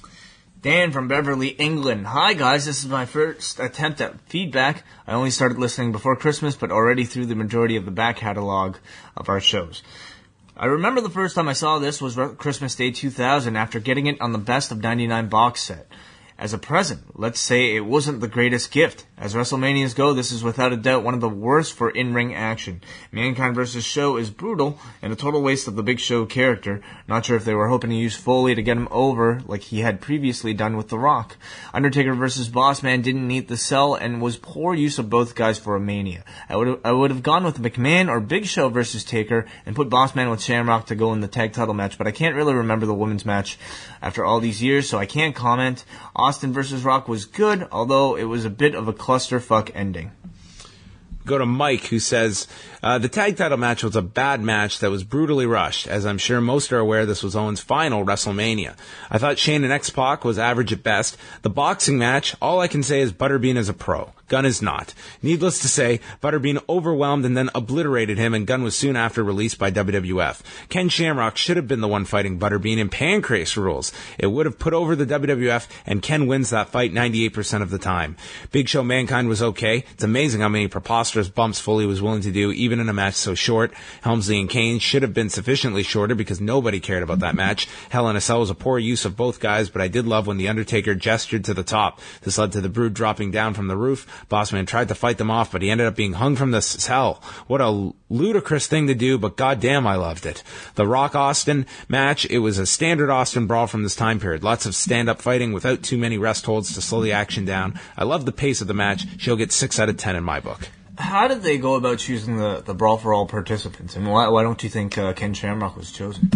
Dan from Beverly, England. Hi guys, this is my first attempt at feedback. I only started listening before Christmas, but already through the majority of the back catalog of our shows. I remember the first time I saw this was Christmas Day 2000 after getting it on the Best of 99 box set. As a present, let's say it wasn't the greatest gift. As WrestleManias go, this is without a doubt one of the worst for in-ring action. Mankind vs. Show is brutal and a total waste of the Big Show character. Not sure if they were hoping to use Foley to get him over like he had previously done with The Rock. Undertaker vs. Bossman didn't need the sell and was poor use of both guys for a Mania. I would have gone with McMahon or Big Show vs. Taker and put Bossman with Shamrock to go in the tag title match, but I can't really remember the women's match after all these years, so I can't comment. Austin vs. Rock was good, although it was a bit of a clusterfuck ending. Go to Mike, who says, the tag title match was a bad match that was brutally rushed. As I'm sure most are aware, this was Owen's final WrestleMania. I thought Shane and X-Pac was average at best. The boxing match, all I can say is Butterbean is a pro. Gunn is not. Needless to say, Butterbean overwhelmed and then obliterated him, and Gunn was soon after released by WWF. Ken Shamrock should have been the one fighting Butterbean in Pancrase rules. It would have put over the WWF, and Ken wins that fight 98% of the time. Big Show Mankind was okay. It's amazing how many preposterous bumps Foley was willing to do, even in a match so short. Helmsley and Kane should have been sufficiently shorter because nobody cared about that match. Hell in a Cell was a poor use of both guys, but I did love when The Undertaker gestured to the top. This led to the Brood dropping down from the roof. Bossman tried to fight them off, but he ended up being hung from the cell. What a ludicrous thing to do, but goddamn, I loved it. The Rock-Austin match, it was a standard Austin brawl from this time period. Lots of stand-up fighting without too many rest holds to slow the action down. I love the pace of the match. She'll get 6 out of 10 in my book. How did they go about choosing the Brawl for All participants? And why don't you think Ken Shamrock was chosen?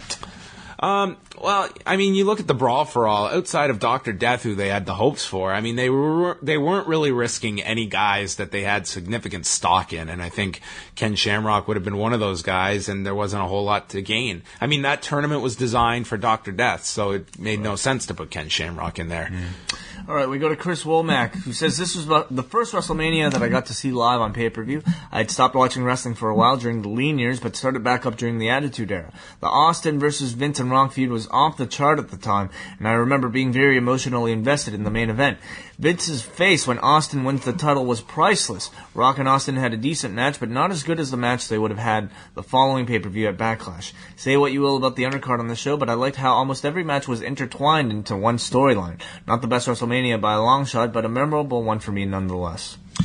Well, I mean, you look at the Brawl for All, outside of Dr. Death, who they had the hopes for, I mean, they weren't really risking any guys that they had significant stock in, and I think Ken Shamrock would have been one of those guys, and there wasn't a whole lot to gain. I mean, that tournament was designed for Dr. Death, so it made no sense to put Ken Shamrock in there. All right, we go to Chris Womack, who says, this was the first WrestleMania that I got to see live on pay-per-view. I had stopped watching wrestling for a while during the lean years, but started back up during the Attitude Era. The Austin versus Vince and Rock feud was off the chart at the time, and I remember being very emotionally invested in the main event. Vince's face when Austin wins the title was priceless. Rock and Austin had a decent match, but not as good as the match they would have had the following pay-per-view at Backlash. Say what you will about the undercard on the show, but I liked how almost every match was intertwined into one storyline. Not the best WrestleMania by a long shot, but a memorable one for me nonetheless.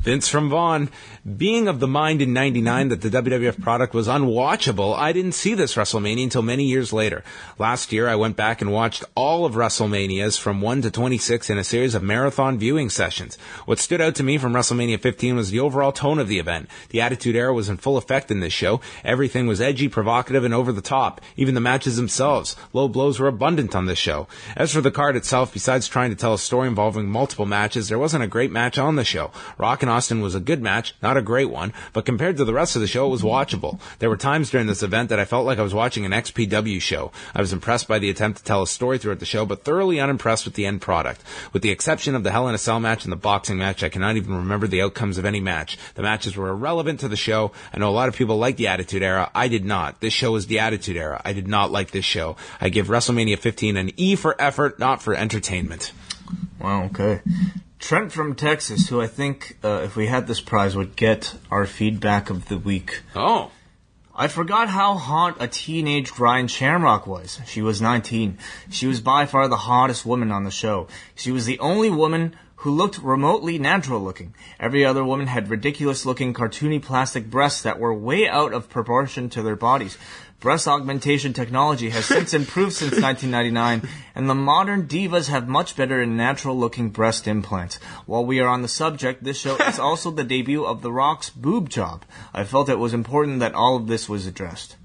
Vince from Vaughan. Being of the mind in 99 that the WWF product was unwatchable, I didn't see this WrestleMania until many years later. Last year, I went back and watched all of WrestleManias from 1 to 26 in a series of marathon viewing sessions. What stood out to me from WrestleMania 15 was the overall tone of the event. The Attitude Era was in full effect in this show. Everything was edgy, provocative, and over the top. Even the matches themselves. Low blows were abundant on this show. As for the card itself, besides trying to tell a story involving multiple matches, there wasn't a great match on the show. Rock and Austin was a good match, not a great one, but compared to the rest of the show, it was watchable. There were times during this event that I felt like I was watching an XPW show. I was impressed by the attempt to tell a story throughout the show, but thoroughly unimpressed with the end product. With the exception of the Hell in a Cell match and the boxing match, I cannot even remember the outcomes of any match. The matches were irrelevant to the show. I know a lot of people like the Attitude Era. I did not. This show is the Attitude Era. I did not like this show. I give WrestleMania 15 an E for effort, not for entertainment. Wow, okay. Trent from Texas, who I think, if we had this prize, would get our feedback of the week. Oh. I forgot how hot a teenage Ryan Shamrock was. She was 19. She was by far the hottest woman on the show. She was the only woman who looked remotely natural looking. Every other woman had ridiculous looking cartoony plastic breasts that were way out of proportion to their bodies. Breast augmentation technology has since improved since 1999, and the modern divas have much better and natural-looking breast implants. While we are on the subject, this show is also the debut of The Rock's boob job. I felt it was important that all of this was addressed.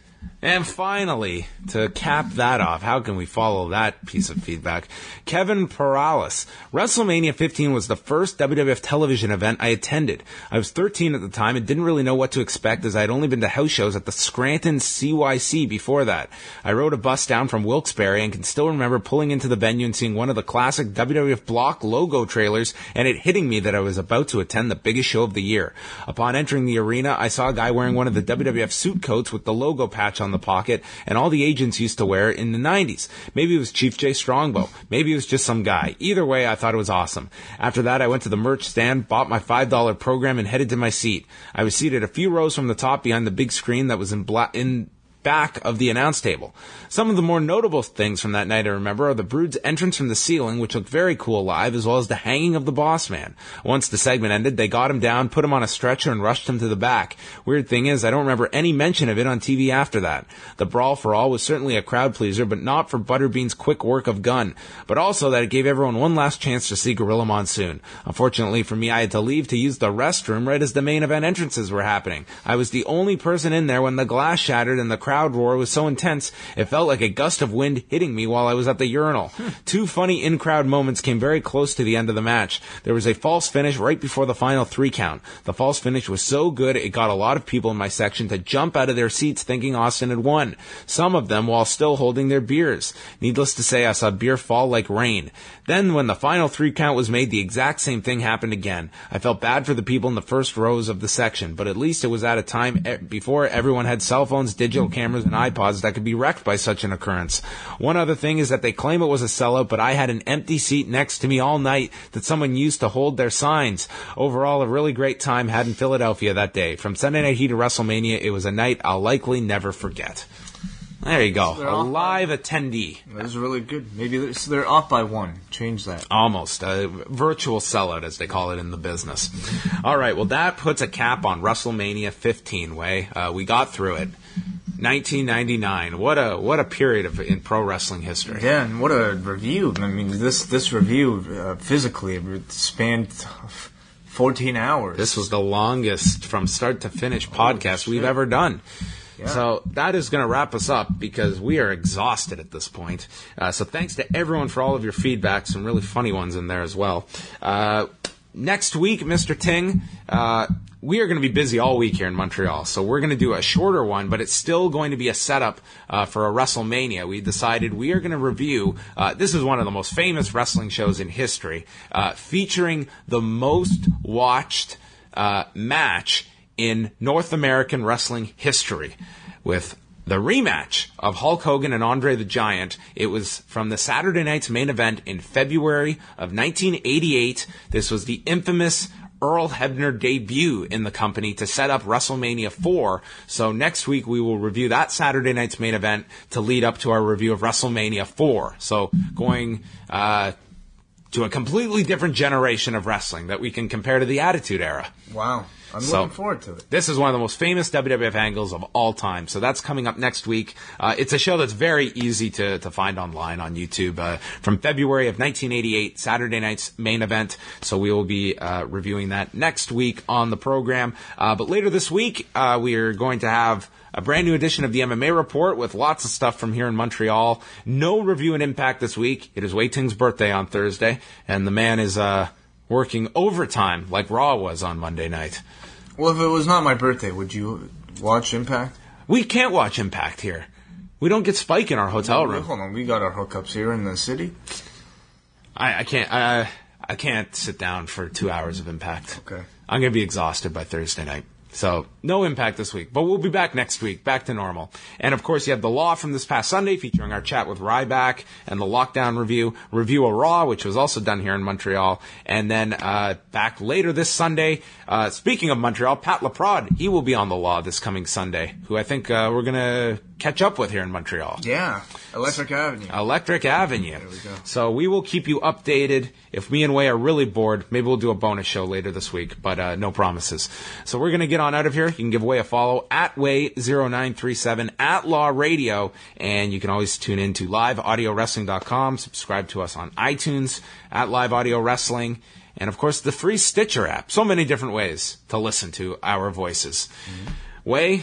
And finally, to cap that off, how can we follow that piece of feedback? Kevin Perales. WrestleMania 15 was the first WWF television event I attended. I was 13 at the time and didn't really know what to expect as I had only been to house shows at the Scranton CYC before that. I rode a bus down from Wilkes-Barre and can still remember pulling into the venue and seeing one of the classic WWF block logo trailers and it hitting me that I was about to attend the biggest show of the year. Upon entering the arena, I saw a guy wearing one of the WWF suit coats with the logo patch on the pocket and all the agents used to wear in the 90s. Maybe it was Chief Jay Strongbow. Maybe it was just some guy. Either way, I thought it was awesome. After that, I went to the merch stand, bought my $5 program, and headed to my seat. I was seated a few rows from the top behind the big screen that was in back of the announce table. Some of the more notable things from that night I remember are the Brood's entrance from the ceiling, which looked very cool live, as well as the hanging of the Boss Man. Once the segment ended, they got him down, put him on a stretcher, and rushed him to the back. Weird thing is, I don't remember any mention of it on TV after that. The Brawl for All was certainly a crowd pleaser, but not for Butterbean's quick work of Gunn, but also that it gave everyone one last chance to see Gorilla Monsoon. Unfortunately for me, I had to leave to use the restroom right as the main event entrances were happening. I was the only person in there when the glass shattered and the crowd roar was so intense, it felt like a gust of wind hitting me while I was at the urinal. Two funny in-crowd moments came very close to the end of the match. There was a false finish right before the final 3 count. The false finish was so good, it got a lot of people in my section to jump out of their seats thinking Austin had won. Some of them while still holding their beers. Needless to say, I saw beer fall like rain. Then, when the final 3 count was made, the exact same thing happened again. I felt bad for the people in the first rows of the section, but at least it was at a time before everyone had cell phones, digital cameras, and iPods that could be wrecked by such an occurrence. One other thing is that they claim it was a sellout, but I had an empty seat next to me all night that someone used to hold their signs. Overall, a really great time had in Philadelphia that day. From Sunday Night Heat to WrestleMania, it was a night I'll likely never forget. There you go. A live attendee. That was really good. Maybe they're off by 1. Change that. Almost. A virtual sellout, as they call it in the business. All right. Well, that puts a cap on WrestleMania 15, Way. We got through it. 1999. What a period in pro wrestling history. Yeah, and what a review. I mean, this review physically spanned 14 hours. This was the longest from start to finish podcast we've ever done. Yeah. So that is going to wrap us up because we are exhausted at this point. So thanks to everyone for all of your feedback. Some really funny ones in there as well. Next week, Mr. Ting, we are going to be busy all week here in Montreal. So we're going to do a shorter one, but it's still going to be a setup for a WrestleMania. We decided we are going to review, this is one of the most famous wrestling shows in history, featuring the most watched match in North American wrestling history with the rematch of Hulk Hogan and Andre the Giant. It was from the Saturday Night's Main Event in February of 1988. This was the infamous Earl Hebner debut in the company to set up WrestleMania 4. So next week we will review that Saturday Night's Main Event to lead up to our review of WrestleMania 4. So going to a completely different generation of wrestling that we can compare to the Attitude Era. Wow. I'm So, looking forward to it. This is one of the most famous WWF angles of all time. So that's coming up next week. It's a show that's very easy to find online on YouTube from February of 1988, Saturday night's main event. So we will be reviewing that next week on the program. But later this week, we are going to have a brand new edition of the MMA Report with lots of stuff from here in Montreal. No review and Impact this week. It is Wei Ting's birthday on Thursday, and the man is working overtime like Raw was on Monday night. Well, if it was not my birthday, would you watch Impact? We can't watch Impact here. We don't get Spike in our hotel room. Hold on, we got our hookups here in the city. I can't sit down for 2 hours of Impact. Okay. I'm going to be exhausted by Thursday night. So, no Impact this week. But we'll be back next week, back to normal. And, of course, you have The Law from this past Sunday, featuring our chat with Ryback and the Lockdown review of Raw, which was also done here in Montreal. And then back later this Sunday, speaking of Montreal, Pat LaPrade, he will be on The Law this coming Sunday, who I think we're going to catch up with here in Montreal. Yeah, Electric Avenue. Electric Avenue. There we go. So we will keep you updated. If me and Wei are really bored, maybe we'll do a bonus show later this week, but no promises. So we're going to get on out of here. You can give Wei a follow at Wei0937 at Law Radio, and you can always tune in to liveaudiowrestling.com. Subscribe to us on iTunes at Live Audio Wrestling, and of course the free Stitcher app. So many different ways to listen to our voices. Wei,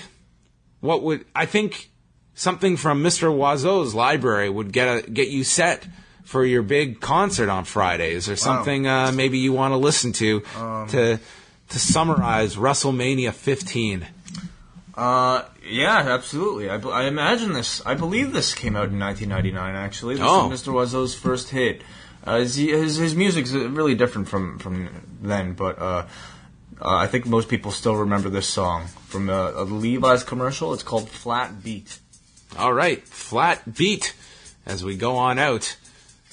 I think something from Mr. Oiseau's library would get you set for your big concert on Friday. Is there something maybe you want to listen to summarize WrestleMania 15? Yeah, absolutely. I imagine this. I believe this came out in 1999. Actually, this is Mr. Oiseau's first hit. His music's really different from then, but I think most people still remember this song from a Levi's commercial. It's called Flat Beat. All right, Flat Beat as we go on out.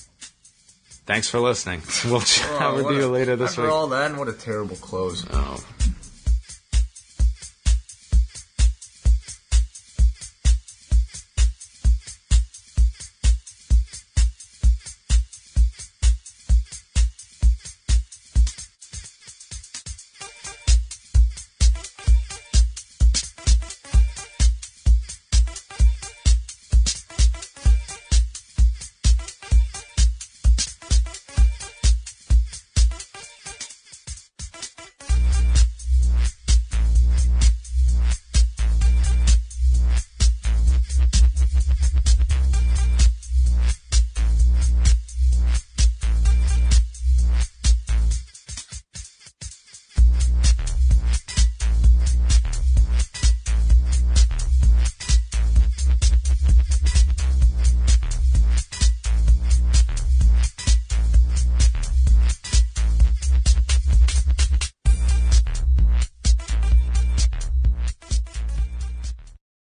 Thanks for listening. We'll chat with you later this week. After all that, what a terrible close. Oh.